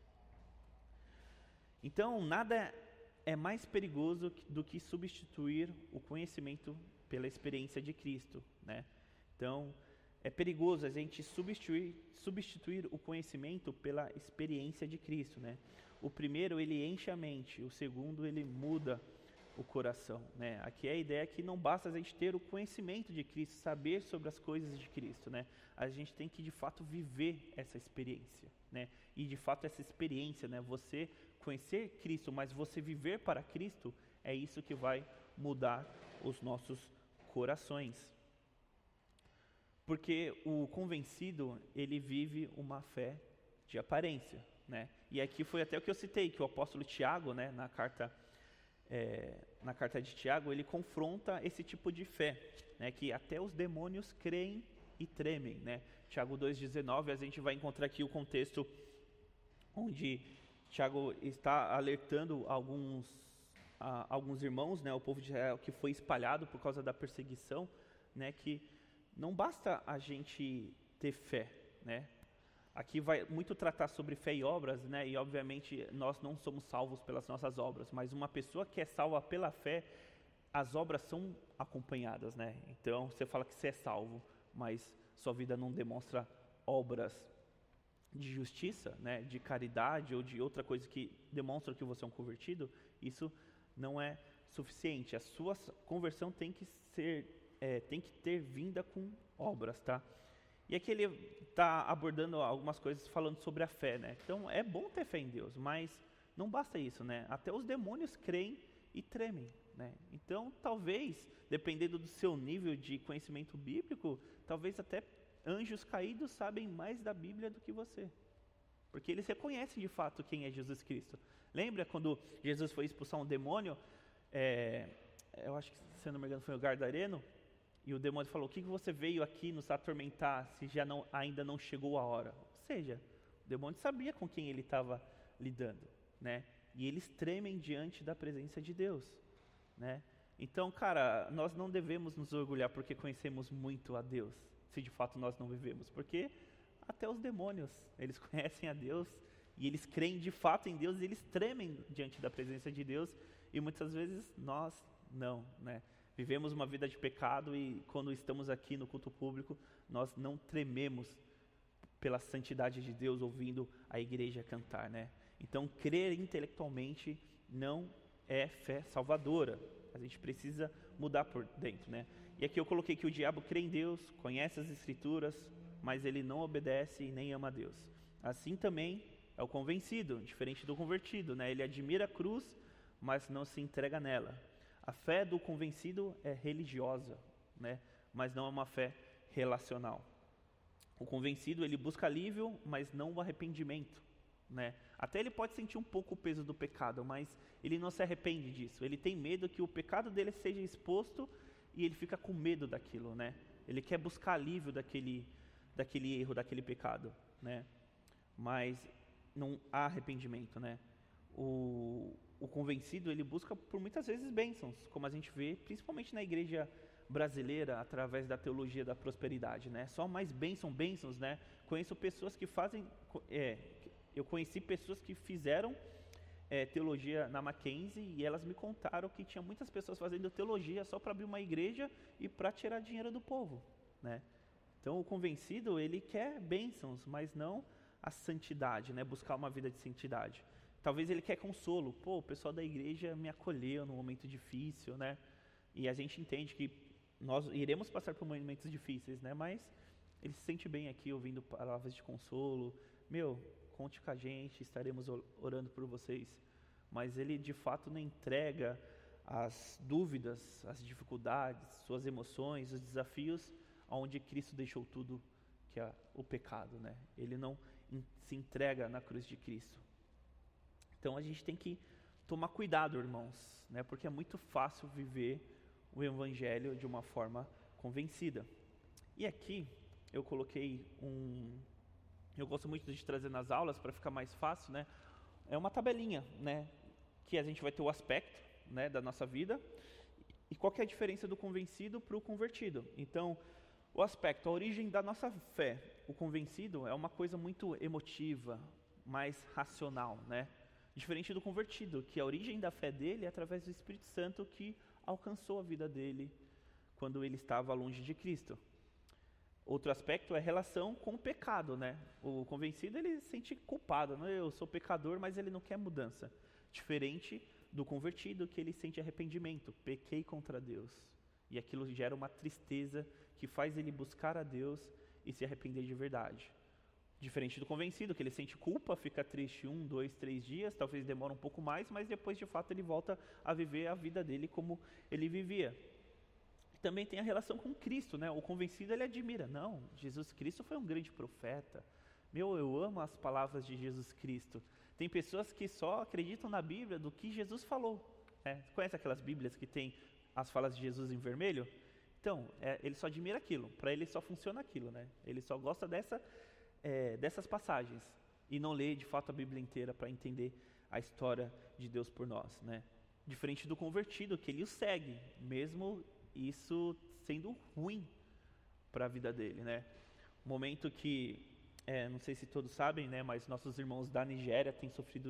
Então, nada é mais perigoso do que substituir o conhecimento pela experiência de Cristo, né? Então, é perigoso a gente substituir, substituir o conhecimento pela experiência de Cristo, né? O primeiro, ele enche a mente, o segundo, ele muda o coração, né? Aqui é a ideia que não basta a gente ter o conhecimento de Cristo, saber sobre as coisas de Cristo, né? A gente tem que, de fato, viver essa experiência, né? E, de fato, essa experiência, né? Você conhecer Cristo, mas você viver para Cristo, é isso que vai mudar os nossos corações. Porque o convencido, ele vive uma fé de aparência, né? E aqui foi até o que eu citei, que o apóstolo Tiago, né, na carta, é, na carta de Tiago, ele confronta esse tipo de fé, né, que até os demônios creem e tremem, né? Tiago dois, dezenove, a gente vai encontrar aqui o contexto onde Tiago está alertando alguns, a, alguns irmãos, né, o povo de Israel que foi espalhado por causa da perseguição, né, que não basta a gente ter fé, né? Aqui vai muito tratar sobre fé e obras, né? E obviamente nós não somos salvos pelas nossas obras, mas uma pessoa que é salva pela fé, as obras são acompanhadas, né? Então você fala que você é salvo, mas sua vida não demonstra obras de justiça, né? De caridade ou de outra coisa que demonstra que você é um convertido, isso não é suficiente. A sua conversão tem que ser, é, tem que ter vinda com obras, tá? E aqui ele está abordando algumas coisas falando sobre a fé, né? Então é bom ter fé em Deus, mas não basta isso, né? Até os demônios creem e tremem, né? Então talvez, dependendo do seu nível de conhecimento bíblico, talvez até anjos caídos sabem mais da Bíblia do que você, porque eles reconhecem de fato quem é Jesus Cristo. Lembra quando Jesus foi expulsar um demônio? É, eu acho que, se não me engano, foi o Gadareno. E o demônio falou: o que você veio aqui nos atormentar se já não, ainda não chegou a hora? Ou seja, o demônio sabia com quem ele estava lidando, né? E eles tremem diante da presença de Deus, né? Então, cara, nós não devemos nos orgulhar porque conhecemos muito a Deus, se de fato nós não vivemos. Porque até os demônios, eles conhecem a Deus e eles creem de fato em Deus e eles tremem diante da presença de Deus. E muitas vezes nós não, né? Vivemos uma vida de pecado e quando estamos aqui no culto público, nós não trememos pela santidade de Deus ouvindo a igreja cantar, né? Então, crer intelectualmente não é fé salvadora. A gente precisa mudar por dentro, né? E aqui eu coloquei que o diabo crê em Deus, conhece as Escrituras, mas ele não obedece e nem ama a Deus. Assim também é o convencido, diferente do convertido, né? Ele admira a cruz, mas não se entrega nela. A fé do convencido é religiosa, né? Mas não é uma fé relacional. O convencido, ele busca alívio, mas não o arrependimento, né? Até ele pode sentir um pouco o peso do pecado, mas ele não se arrepende disso. Ele tem medo que o pecado dele seja exposto e ele fica com medo daquilo, né? Ele quer buscar alívio daquele, daquele erro, daquele pecado, né? Mas não há arrependimento, né? O, o convencido, ele busca por muitas vezes bênçãos, como a gente vê, principalmente na igreja brasileira, através da teologia da prosperidade, né? Só mais bênção, bênçãos, né? Conheço pessoas que fazem, é, eu conheci pessoas que fizeram é, teologia na Mackenzie e elas me contaram que tinha muitas pessoas fazendo teologia só para abrir uma igreja e para tirar dinheiro do povo, né? Então o convencido, ele quer bênçãos, mas não a santidade, né? Buscar uma vida de santidade. Talvez ele quer consolo. Pô, o pessoal da igreja me acolheu num momento difícil, né? E a gente entende que nós iremos passar por momentos difíceis, né? Mas ele se sente bem aqui ouvindo palavras de consolo. Meu, conte com a gente, estaremos orando por vocês. Mas ele de fato não entrega as dúvidas, as dificuldades, suas emoções, os desafios, onde Cristo deixou tudo, que é o pecado, né? Ele não se entrega na cruz de Cristo. Então a gente tem que tomar cuidado, irmãos, né? Porque é muito fácil viver o evangelho de uma forma convencida. E aqui eu coloquei um... Eu gosto muito de trazer nas aulas para ficar mais fácil, né? É uma tabelinha, né? Que a gente vai ter o aspecto, né, da nossa vida e qual que é a diferença do convencido para o convertido. Então, o aspecto, a origem da nossa fé. O convencido é uma coisa muito emotiva, mais racional, né? Diferente do convertido, que a origem da fé dele é através do Espírito Santo que alcançou a vida dele quando ele estava longe de Cristo. Outro aspecto é a relação com o pecado, né? O convencido, ele se sente culpado, né? Eu sou pecador, mas ele não quer mudança. Diferente do convertido, que ele sente arrependimento. Pequei contra Deus. E aquilo gera uma tristeza que faz ele buscar a Deus e se arrepender de verdade. Diferente do convencido, que ele sente culpa, fica triste um, dois, três dias, talvez demore um pouco mais, mas depois de fato ele volta a viver a vida dele como ele vivia. Também tem a relação com Cristo, né? O convencido, ele admira, não, Jesus Cristo foi um grande profeta. Meu, eu amo as palavras de Jesus Cristo. Tem pessoas que só acreditam na Bíblia do que Jesus falou, né? Conhece aquelas Bíblias que tem as falas de Jesus em vermelho? Então, é, ele só admira aquilo, para ele só funciona aquilo, né? Ele só gosta dessa... É, dessas passagens e não ler de fato a Bíblia inteira para entender a história de Deus por nós, né? Diferente do convertido, que ele o segue, mesmo isso sendo ruim para a vida dele, né? Momento que, é, não sei se todos sabem, né, mas nossos irmãos da Nigéria têm sofrido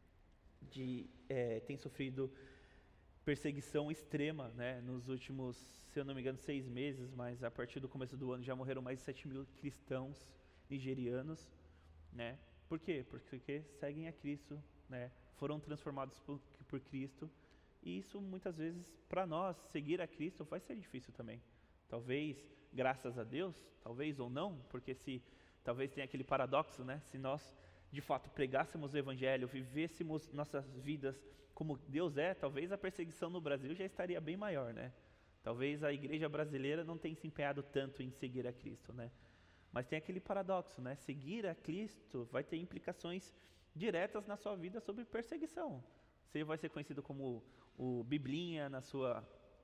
de, é, têm sofrido perseguição extrema, né, nos últimos, se eu não me engano, seis meses, mas a partir do começo do ano já morreram mais de sete mil cristãos nigerianos, né? Por quê? Porque seguem a Cristo, né? Foram transformados por, por Cristo, e isso muitas vezes para nós seguir a Cristo vai ser difícil também. Talvez graças a Deus, talvez ou não, porque se talvez tenha aquele paradoxo, né? Se nós de fato pregássemos o Evangelho, vivêssemos nossas vidas como Deus é, talvez a perseguição no Brasil já estaria bem maior, né? Talvez a igreja brasileira não tenha se empenhado tanto em seguir a Cristo, né? Mas tem aquele paradoxo, né? Seguir a Cristo vai ter implicações diretas na sua vida sobre perseguição. Você vai ser conhecido como o Biblinha na sua,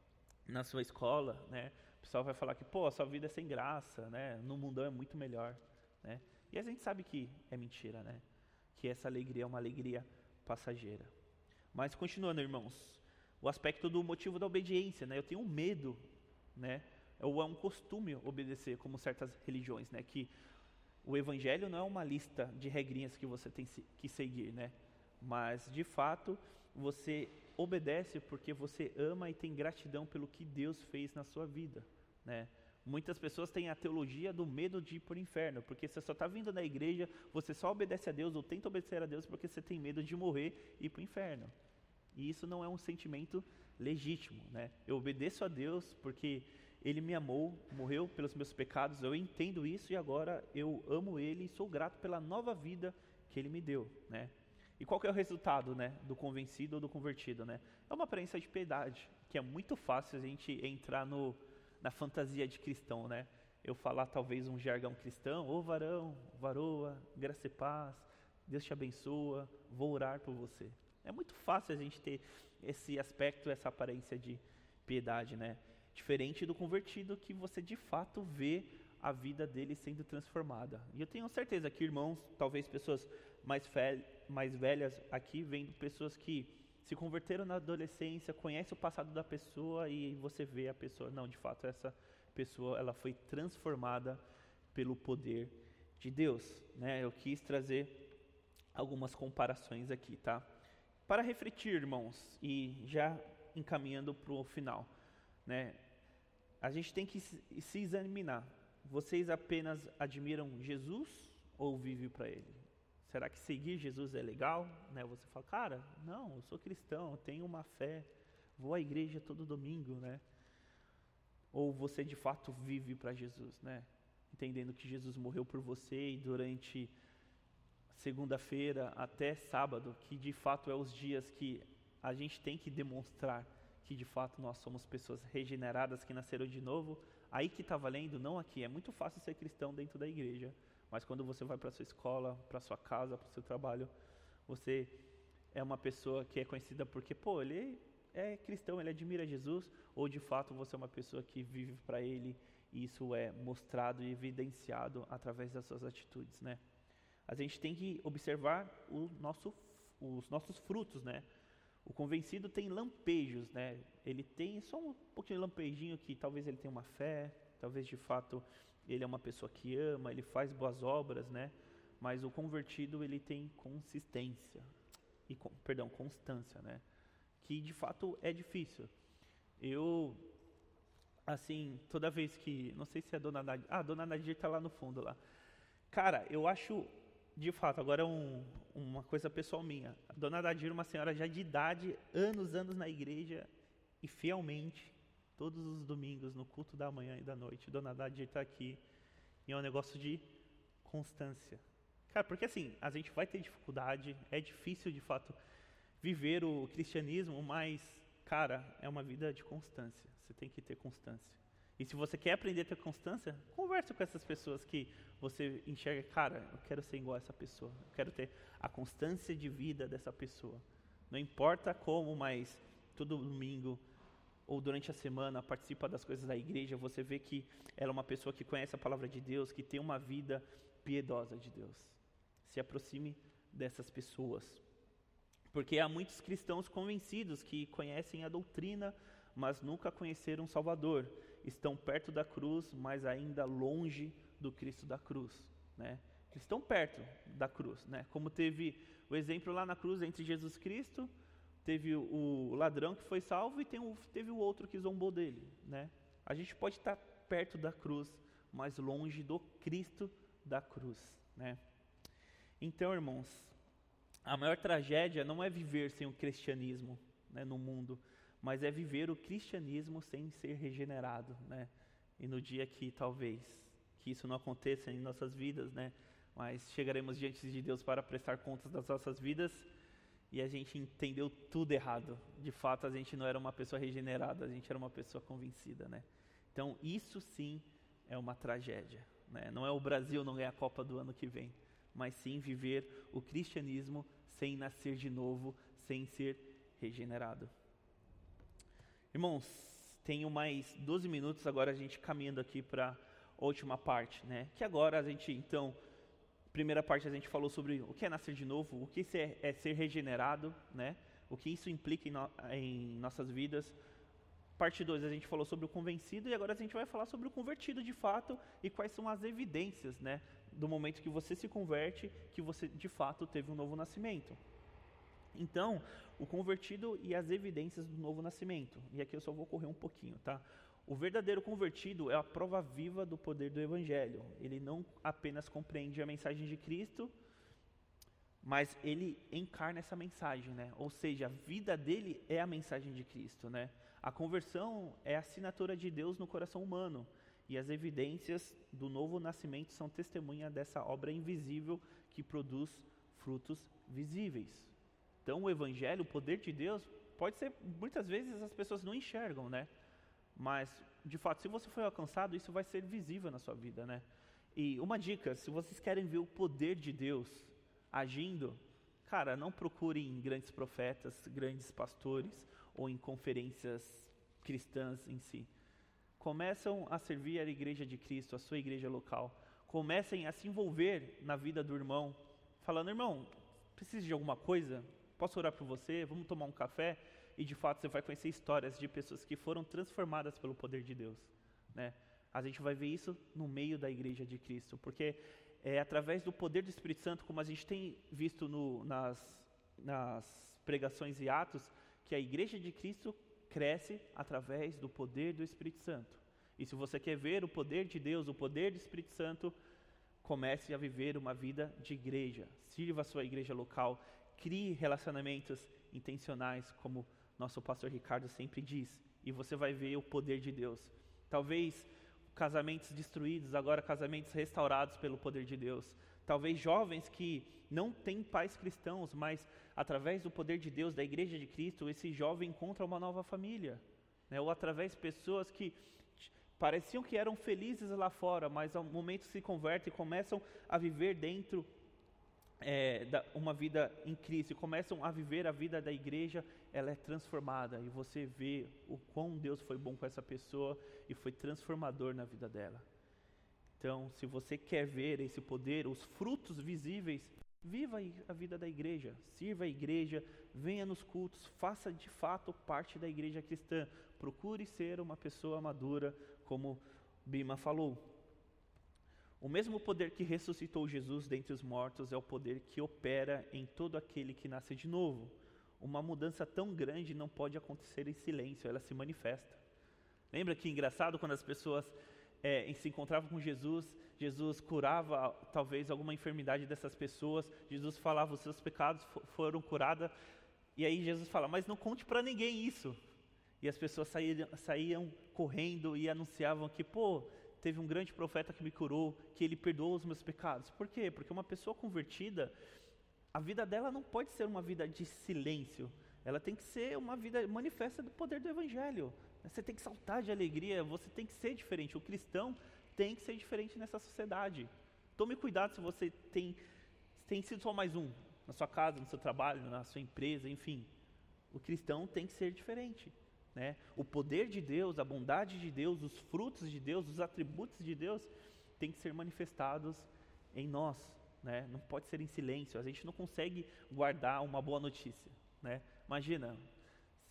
na sua escola, né? O pessoal vai falar que, pô, a sua vida é sem graça, né? No mundão é muito melhor, né? E a gente sabe que é mentira, né? Que essa alegria é uma alegria passageira. Mas continuando, irmãos, o aspecto do motivo da obediência, né? Eu tenho medo, né? Ou é um costume obedecer, como certas religiões, né? Que o evangelho não é uma lista de regrinhas que você tem que seguir, né? Mas, de fato, você obedece porque você ama e tem gratidão pelo que Deus fez na sua vida, né? Muitas pessoas têm a teologia do medo de ir para o inferno, porque você só está vindo na igreja, você só obedece a Deus ou tenta obedecer a Deus porque você tem medo de morrer e ir para o inferno. E isso não é um sentimento legítimo, né? Eu obedeço a Deus porque Ele me amou, morreu pelos meus pecados, eu entendo isso e agora eu amo Ele e sou grato pela nova vida que Ele me deu, né? E qual que é o resultado, né, do convencido ou do convertido, né? É uma aparência de piedade, que é muito fácil a gente entrar no, na fantasia de cristão, né? Eu falar talvez um jargão cristão, ô varão, varoa, graça e paz, Deus te abençoa, vou orar por você. É muito fácil a gente ter esse aspecto, essa aparência de piedade, né? Diferente do convertido, que você de fato vê a vida dele sendo transformada. E eu tenho certeza que irmãos, talvez pessoas mais, fel- mais velhas aqui, vendo pessoas que se converteram na adolescência, conhece o passado da pessoa e você vê a pessoa, não, de fato essa pessoa ela foi transformada pelo poder de Deus, né? Eu quis trazer algumas comparações aqui, tá? Para refletir, irmãos, e já encaminhando para o final, né? A gente tem que se examinar. Vocês apenas admiram Jesus ou vivem para Ele? Será que seguir Jesus é legal? Né? Você fala, cara, não, eu sou cristão, eu tenho uma fé, vou à igreja todo domingo, né? Ou você de fato vive para Jesus, né? Entendendo que Jesus morreu por você e durante segunda-feira até sábado, que de fato é os dias que a gente tem que demonstrar que de fato nós somos pessoas regeneradas que nasceram de novo, aí que está valendo, não aqui. É muito fácil ser cristão dentro da igreja, mas quando você vai para a sua escola, para a sua casa, para o seu trabalho, você é uma pessoa que é conhecida porque, pô, ele é cristão, ele admira Jesus, ou de fato você é uma pessoa que vive para Ele, e isso é mostrado e evidenciado através das suas atitudes, né? A gente tem que observar o nosso, os nossos frutos, né? O convencido tem lampejos, né? Ele tem só um pouquinho de lampejinho que talvez ele tenha uma fé, talvez de fato ele é uma pessoa que ama, ele faz boas obras, né? Mas o convertido ele tem consistência, e, perdão, constância, né? Que de fato é difícil. Eu, assim, toda vez que, não sei se a dona Nadir, ah, a dona Nadir tá lá no fundo lá. Cara, eu acho, de fato, agora é um, uma coisa pessoal minha. A dona Nadir, uma senhora já de idade, anos, anos na igreja, e fielmente, todos os domingos, no culto da manhã e da noite, a dona Nadir está aqui, e é um negócio de constância. Cara, porque assim, a gente vai ter dificuldade, é difícil de fato viver o cristianismo, mas, cara, é uma vida de constância, você tem que ter constância. E se você quer aprender a ter constância, conversa com essas pessoas que você enxerga, cara, eu quero ser igual a essa pessoa, eu quero ter a constância de vida dessa pessoa. Não importa como, mas todo domingo ou durante a semana participa das coisas da igreja, você vê que ela é uma pessoa que conhece a palavra de Deus, que tem uma vida piedosa de Deus. Se aproxime dessas pessoas. Porque há muitos cristãos convencidos que conhecem a doutrina, mas nunca conheceram o Salvador. estão perto da cruz, mas ainda longe do Cristo da cruz, né? Eles estão perto da cruz, né? Como teve o exemplo lá na cruz entre Jesus Cristo, teve o, o ladrão que foi salvo e tem o, teve o outro que zombou dele, né? A gente pode estar perto da cruz, mas longe do Cristo da cruz, né? Então, irmãos, a maior tragédia não é viver sem o cristianismo, né, no mundo, mas é viver o cristianismo sem ser regenerado, né? E no dia que talvez que isso não aconteça em nossas vidas, né? Mas chegaremos diante de Deus para prestar contas das nossas vidas e a gente entendeu tudo errado. De fato, a gente não era uma pessoa regenerada, a gente era uma pessoa convencida, né? Então, isso sim é uma tragédia, né? Não é o Brasil não ganhar a Copa do ano que vem, mas sim viver o cristianismo sem nascer de novo, sem ser regenerado. Irmãos, tenho mais doze minutos, agora a gente caminhando aqui para a última parte, né? Que agora a gente, então, primeira parte a gente falou sobre o que é nascer de novo, o que é, é ser regenerado, né? O que isso implica em, no, em nossas vidas. Parte dois a gente falou sobre o convencido e agora a gente vai falar sobre o convertido de fato e quais são as evidências, né, do momento que você se converte, que você de fato teve um novo nascimento. Então, o convertido e as evidências do novo nascimento. E aqui eu só vou correr um pouquinho, tá? O verdadeiro convertido é a prova viva do poder do Evangelho. Ele não apenas compreende a mensagem de Cristo, mas ele encarna essa mensagem, né? Ou seja, a vida dele é a mensagem de Cristo, né? A conversão é a assinatura de Deus no coração humano. E as evidências do novo nascimento são testemunha dessa obra invisível que produz frutos visíveis. Então, o Evangelho, o poder de Deus, pode ser, muitas vezes as pessoas não enxergam, né? Mas, de fato, se você foi alcançado, isso vai ser visível na sua vida, né? E uma dica, se vocês querem ver o poder de Deus agindo, cara, não procurem em grandes profetas, grandes pastores ou em conferências cristãs em si. Começam a servir a igreja de Cristo, a sua igreja local. Comecem a se envolver na vida do irmão, falando, irmão, precisa de alguma coisa? Posso orar por você? Vamos tomar um café? E de fato você vai conhecer histórias de pessoas que foram transformadas pelo poder de Deus, né? A gente vai ver isso no meio da igreja de Cristo, porque é através do poder do Espírito Santo, como a gente tem visto no, nas, nas pregações e atos, que a igreja de Cristo cresce através do poder do Espírito Santo. E se você quer ver o poder de Deus, o poder do Espírito Santo, comece a viver uma vida de igreja. Sirva a sua igreja local, crie relacionamentos intencionais, como nosso pastor Ricardo sempre diz, e você vai ver o poder de Deus. Talvez casamentos destruídos, agora casamentos restaurados pelo poder de Deus. Talvez jovens que não têm pais cristãos, mas através do poder de Deus, da igreja de Cristo, esse jovem encontra uma nova família, né? Ou através de pessoas que pareciam que eram felizes lá fora, mas ao momento se convertem e começam a viver dentro é, da, uma vida em Cristo, e começam a viver a vida da igreja, ela é transformada e você vê o quão Deus foi bom com essa pessoa e foi transformador na vida dela. Então, se você quer ver esse poder, os frutos visíveis, viva a vida da igreja, sirva a igreja, venha nos cultos, faça de fato parte da igreja cristã, procure ser uma pessoa madura, como Bima falou. O mesmo poder que ressuscitou Jesus dentre os mortos é o poder que opera em todo aquele que nasce de novo. Uma mudança tão grande não pode acontecer em silêncio, ela se manifesta. Lembra que engraçado quando as pessoas é, se encontravam com Jesus, Jesus curava talvez alguma enfermidade dessas pessoas, Jesus falava, os seus pecados foram curados, e aí Jesus fala, mas não conte para ninguém isso. E as pessoas saíam, saíam correndo e anunciavam que, pô, teve um grande profeta que me curou, que ele perdoou os meus pecados. Por quê? Porque uma pessoa convertida, a vida dela não pode ser uma vida de silêncio, ela tem que ser uma vida manifesta do poder do Evangelho. Você tem que saltar de alegria, você tem que ser diferente, o cristão tem que ser diferente nessa sociedade. Tome cuidado se você tem, tem sido só mais um, na sua casa, no seu trabalho, na sua empresa, enfim. O cristão tem que ser diferente, né? O poder de Deus, a bondade de Deus, os frutos de Deus, os atributos de Deus tem que ser manifestados em nós, né? Não pode ser em silêncio, a gente não consegue guardar uma boa notícia, né? Imagina,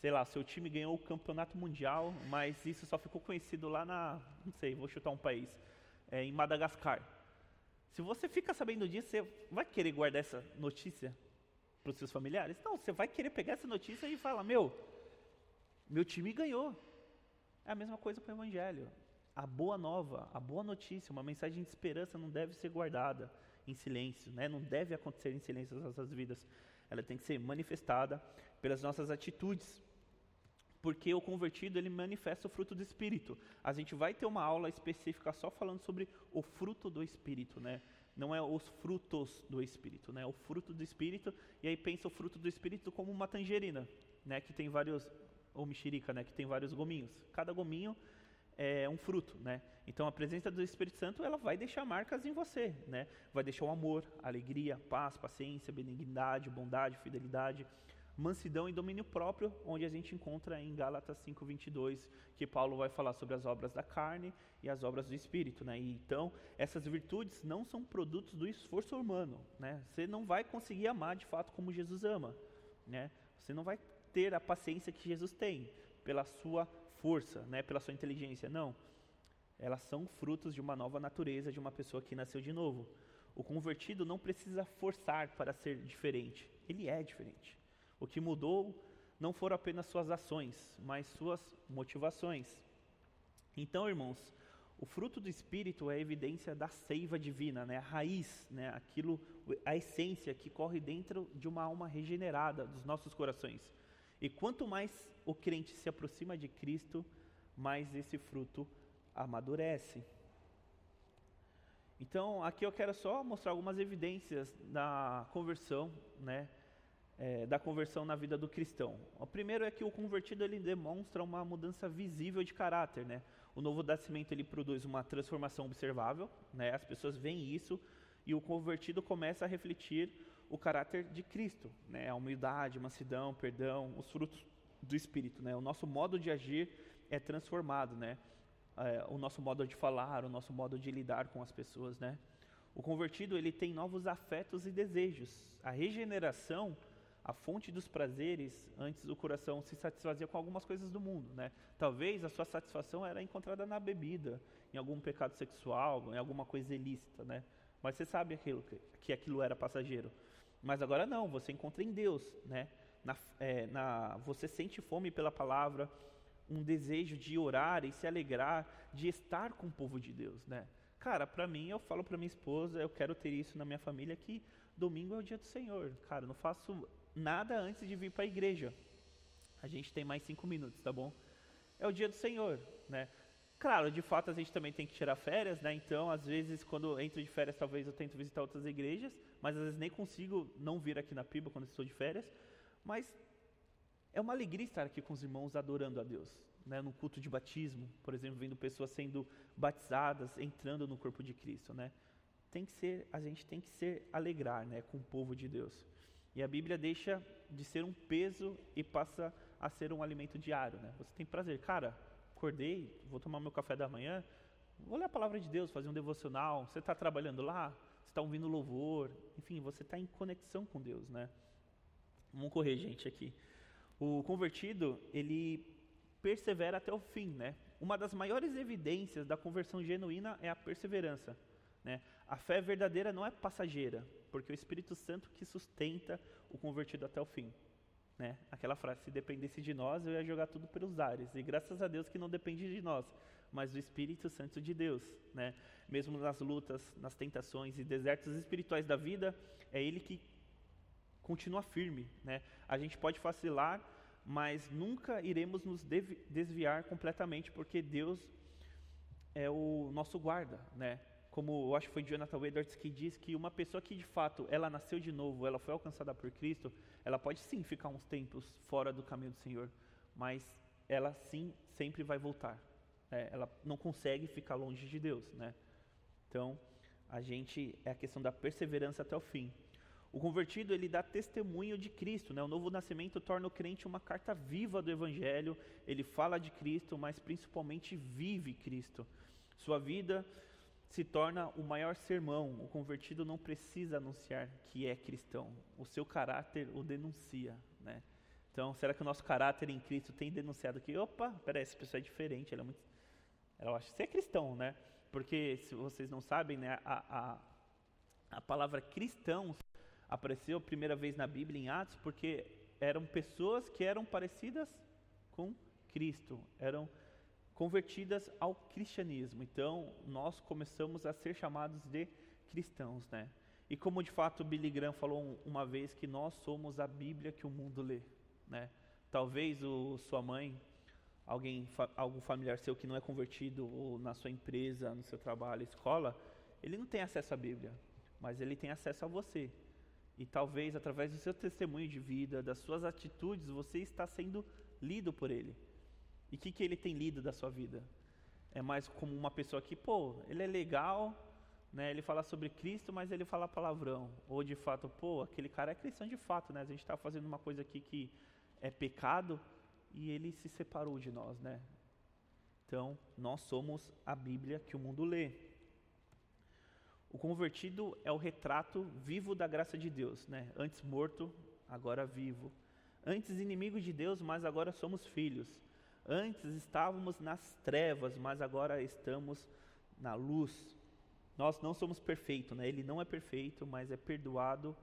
sei lá, seu time ganhou o campeonato mundial, mas isso só ficou conhecido lá na, não sei, vou chutar um país, é, em Madagascar. Se você fica sabendo disso, você vai querer guardar essa notícia para os seus familiares? Não, você vai querer pegar essa notícia e falar, meu, meu time ganhou. É a mesma coisa para o Evangelho. A boa nova, a boa notícia, uma mensagem de esperança não deve ser guardada em silêncio, né? Não deve acontecer em silêncio nas nossas vidas. Ela tem que ser manifestada pelas nossas atitudes. Porque o convertido, ele manifesta o fruto do Espírito. A gente vai ter uma aula específica só falando sobre o fruto do Espírito, né? Não é os frutos do Espírito, né? O fruto do Espírito, e aí pensa o fruto do Espírito como uma tangerina, né? Que tem vários, ou mexerica, né? Que tem vários gominhos. Cada gominho é um fruto, né? Então a presença do Espírito Santo, ela vai deixar marcas em você, né? Vai deixar o amor, alegria, paz, paciência, benignidade, bondade, fidelidade, mansidão e domínio próprio, onde a gente encontra em Gálatas cinco, vinte e dois, que Paulo vai falar sobre as obras da carne e as obras do Espírito, né? E então, essas virtudes não são produtos do esforço humano, né? Você não vai conseguir amar de fato como Jesus ama, né? Você não vai ter a paciência que Jesus tem, pela sua força, né? Pela sua inteligência, não. Elas são frutos de uma nova natureza, de uma pessoa que nasceu de novo. O convertido não precisa forçar para ser diferente, ele é diferente. O que mudou não foram apenas suas ações, mas suas motivações. Então, irmãos, o fruto do Espírito é a evidência da seiva divina, né? A raiz, né? Aquilo, a essência que corre dentro de uma alma regenerada dos nossos corações. E quanto mais o crente se aproxima de Cristo, mais esse fruto amadurece. Então, aqui eu quero só mostrar algumas evidências da conversão, né? É, da conversão na vida do cristão. O primeiro é que o convertido, ele demonstra uma mudança visível de caráter, né? O novo nascimento, ele produz uma transformação observável, né? As pessoas veem isso e o convertido começa a refletir o caráter de Cristo, né? A humildade, mansidão, perdão, os frutos do Espírito, né? O nosso modo de agir é transformado, né? É, o nosso modo de falar, o nosso modo de lidar com as pessoas, né? O convertido, ele tem novos afetos e desejos. A regeneração, a fonte dos prazeres, antes o coração se satisfazia com algumas coisas do mundo, né? Talvez a sua satisfação era encontrada na bebida, em algum pecado sexual, em alguma coisa ilícita, né? Mas você sabe aquilo, que aquilo era passageiro. Mas agora não, você encontra em Deus, né? Na, é, na, você sente fome pela palavra, um desejo de orar e se alegrar, de estar com o povo de Deus, né? Cara, pra mim, eu falo pra minha esposa, eu quero ter isso na minha família, que domingo é o dia do Senhor. Cara, eu não faço nada antes de vir para a igreja. A gente tem mais cinco minutos, tá bom? É o dia do Senhor, né? Claro, de fato a gente também tem que tirar férias, né? Então, às vezes, quando eu entro de férias, talvez eu tento visitar outras igrejas, mas às vezes nem consigo não vir aqui na Piba quando estou de férias. Mas é uma alegria estar aqui com os irmãos adorando a Deus, né? No culto de batismo, por exemplo, vendo pessoas sendo batizadas, entrando no corpo de Cristo, né? Tem que ser, a gente tem que ser alegrar, né? Com o povo de Deus. E a Bíblia deixa de ser um peso e passa a ser um alimento diário, né? Você tem prazer. Cara, acordei, vou tomar meu café da manhã, vou ler a palavra de Deus, fazer um devocional. Você está trabalhando lá, você está ouvindo louvor, enfim, você está em conexão com Deus, né? Vamos correr, gente, aqui. O convertido, ele persevera até o fim, né? Uma das maiores evidências da conversão genuína é a perseverança, né? A fé verdadeira não é passageira, porque o Espírito Santo que sustenta o convertido até o fim, né? Aquela frase, se dependesse de nós, eu ia jogar tudo pelos ares, e graças a Deus que não depende de nós, mas do Espírito Santo de Deus, né? Mesmo nas lutas, nas tentações e desertos espirituais da vida, é Ele que continua firme, né? A gente pode vacilar, mas nunca iremos nos desviar completamente, porque Deus é o nosso guarda, né? Como eu acho que foi Jonathan Edwards que diz que uma pessoa que de fato ela nasceu de novo, ela foi alcançada por Cristo, ela pode sim ficar uns tempos fora do caminho do Senhor, mas ela sim sempre vai voltar. É, ela não consegue ficar longe de Deus, né? Então, a gente, é a questão da perseverança até o fim. O convertido, ele dá testemunho de Cristo, né? O novo nascimento torna o crente uma carta viva do Evangelho, ele fala de Cristo, mas principalmente vive Cristo. Sua vida se torna o maior sermão. O convertido não precisa anunciar que é cristão, o seu caráter o denuncia, né? Então, será que o nosso caráter em Cristo tem denunciado que, opa, peraí, essa pessoa é diferente, ela é muito... Ela acha que você é cristão, né? Porque, se vocês não sabem, né, a, a, a palavra cristãos apareceu a primeira vez na Bíblia em Atos porque eram pessoas que eram parecidas com Cristo, eram convertidas ao cristianismo. Então, nós começamos a ser chamados de cristãos, né? E como de fato Billy Graham falou uma vez que nós somos a Bíblia que o mundo lê, né? Talvez o, sua mãe, alguém, algum familiar seu que não é convertido, ou na sua empresa, no seu trabalho, escola, ele não tem acesso à Bíblia, mas ele tem acesso a você. E talvez através do seu testemunho de vida, das suas atitudes, você está sendo lido por ele. E o que, que ele tem lido da sua vida? É mais como uma pessoa que, pô, ele é legal, né? Ele fala sobre Cristo, mas ele fala palavrão. Ou de fato, pô, aquele cara é cristão de fato, né? A gente está fazendo uma coisa aqui que é pecado e ele se separou de nós, né? Então, nós somos a Bíblia que o mundo lê. O convertido é o retrato vivo da graça de Deus, né? Antes morto, agora vivo. Antes inimigos de Deus, mas agora somos filhos. Antes estávamos nas trevas, mas agora estamos na luz. Nós não somos perfeitos, né? Ele não é perfeito, mas é perdoado.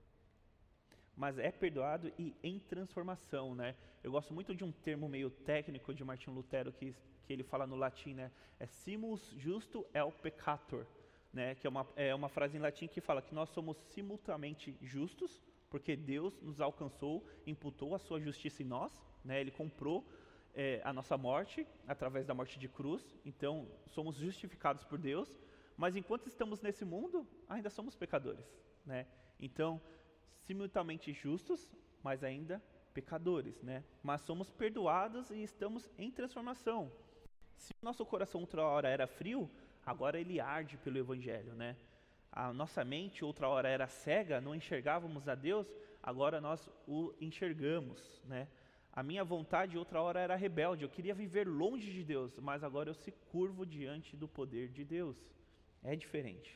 Mas é perdoado e em transformação, né? Eu gosto muito de um termo meio técnico de Martinho Lutero que, que ele fala no latim, né? É simus justo el peccator, né? Que é uma, é uma frase em latim que fala que nós somos simultaneamente justos, porque Deus nos alcançou, imputou a sua justiça em nós, né? Ele comprou é, a nossa morte através da morte de cruz, então somos justificados por Deus, mas enquanto estamos nesse mundo, ainda somos pecadores, né? Então, simultaneamente justos, mas ainda pecadores, né? Mas somos perdoados e estamos em transformação. Se o nosso coração outra hora era frio, agora ele arde pelo Evangelho, né? A nossa mente outra hora era cega, não enxergávamos a Deus, agora nós o enxergamos, né? A minha vontade outra hora era rebelde, eu queria viver longe de Deus, mas agora eu se curvo diante do poder de Deus. É diferente.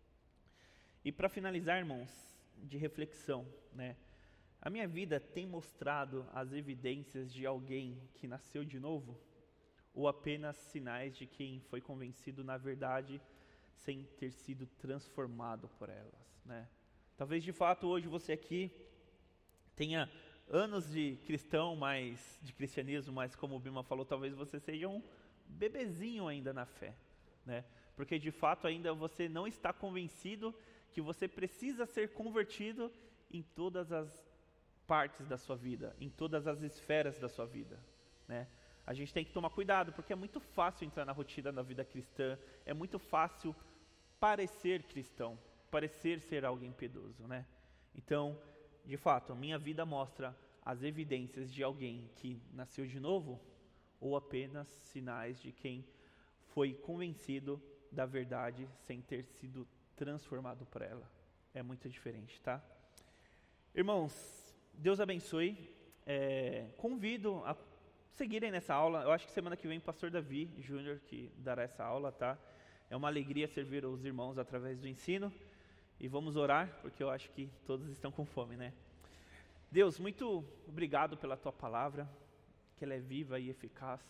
E para finalizar, irmãos, de reflexão, né? A minha vida tem mostrado as evidências de alguém que nasceu de novo? Ou apenas sinais de quem foi convencido na verdade sem ter sido transformado por elas, né? Talvez de fato hoje você aqui tenha anos de cristão, mas de cristianismo, mas como o Bima falou, talvez você seja um bebezinho ainda na fé, né? Porque de fato ainda você não está convencido que você precisa ser convertido em todas as partes da sua vida, em todas as esferas da sua vida, né? A gente tem que tomar cuidado, porque é muito fácil entrar na rotina da vida cristã, é muito fácil parecer cristão, parecer ser alguém piedoso, né? Então, de fato, a minha vida mostra as evidências de alguém que nasceu de novo, ou apenas sinais de quem foi convencido da verdade sem ter sido transformado por ela. É muito diferente, tá? Irmãos, Deus abençoe. É, convido a seguirem nessa aula. Eu acho que semana que vem o pastor Davi Júnior que dará essa aula, tá? É uma alegria servir os irmãos através do ensino. E vamos orar, porque eu acho que todos estão com fome, né? Deus, muito obrigado pela tua palavra, que ela é viva e eficaz.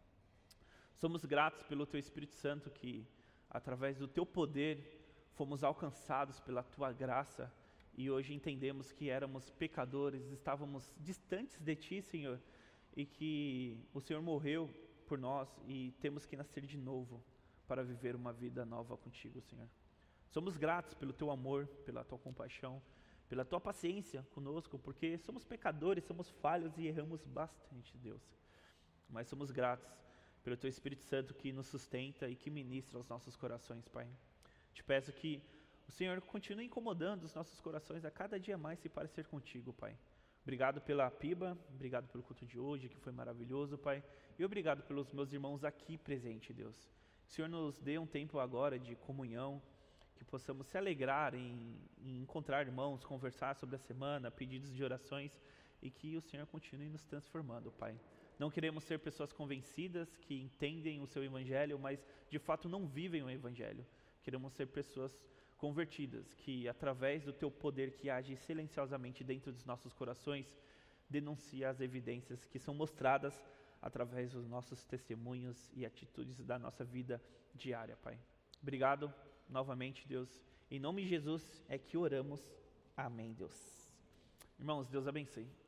Somos gratos pelo teu Espírito Santo que, através do teu poder, fomos alcançados pela tua graça e hoje entendemos que éramos pecadores, estávamos distantes de ti, Senhor, e que o Senhor morreu por nós e temos que nascer de novo para viver uma vida nova contigo, Senhor. Somos gratos pelo teu amor, pela tua compaixão, pela tua paciência conosco, porque somos pecadores, somos falhos e erramos bastante, Deus. Mas somos gratos pelo teu Espírito Santo que nos sustenta e que ministra aos nossos corações, Pai. Te peço que o Senhor continue incomodando os nossos corações a cada dia mais se parecer contigo, Pai. Obrigado pela Piba, obrigado pelo culto de hoje, que foi maravilhoso, Pai. E obrigado pelos meus irmãos aqui presentes, Deus. Que o Senhor nos dê um tempo agora de comunhão, que possamos se alegrar em, em encontrar irmãos, conversar sobre a semana, pedidos de orações, e que o Senhor continue nos transformando, Pai. Não queremos ser pessoas convencidas, que entendem o seu evangelho, mas de fato não vivem o evangelho. Queremos ser pessoas convertidas, que através do teu poder que age silenciosamente dentro dos nossos corações, denuncia as evidências que são mostradas através dos nossos testemunhos e atitudes da nossa vida diária, Pai. Obrigado novamente, Deus. Em nome de Jesus é que oramos. Amém, Deus. Irmãos, Deus abençoe.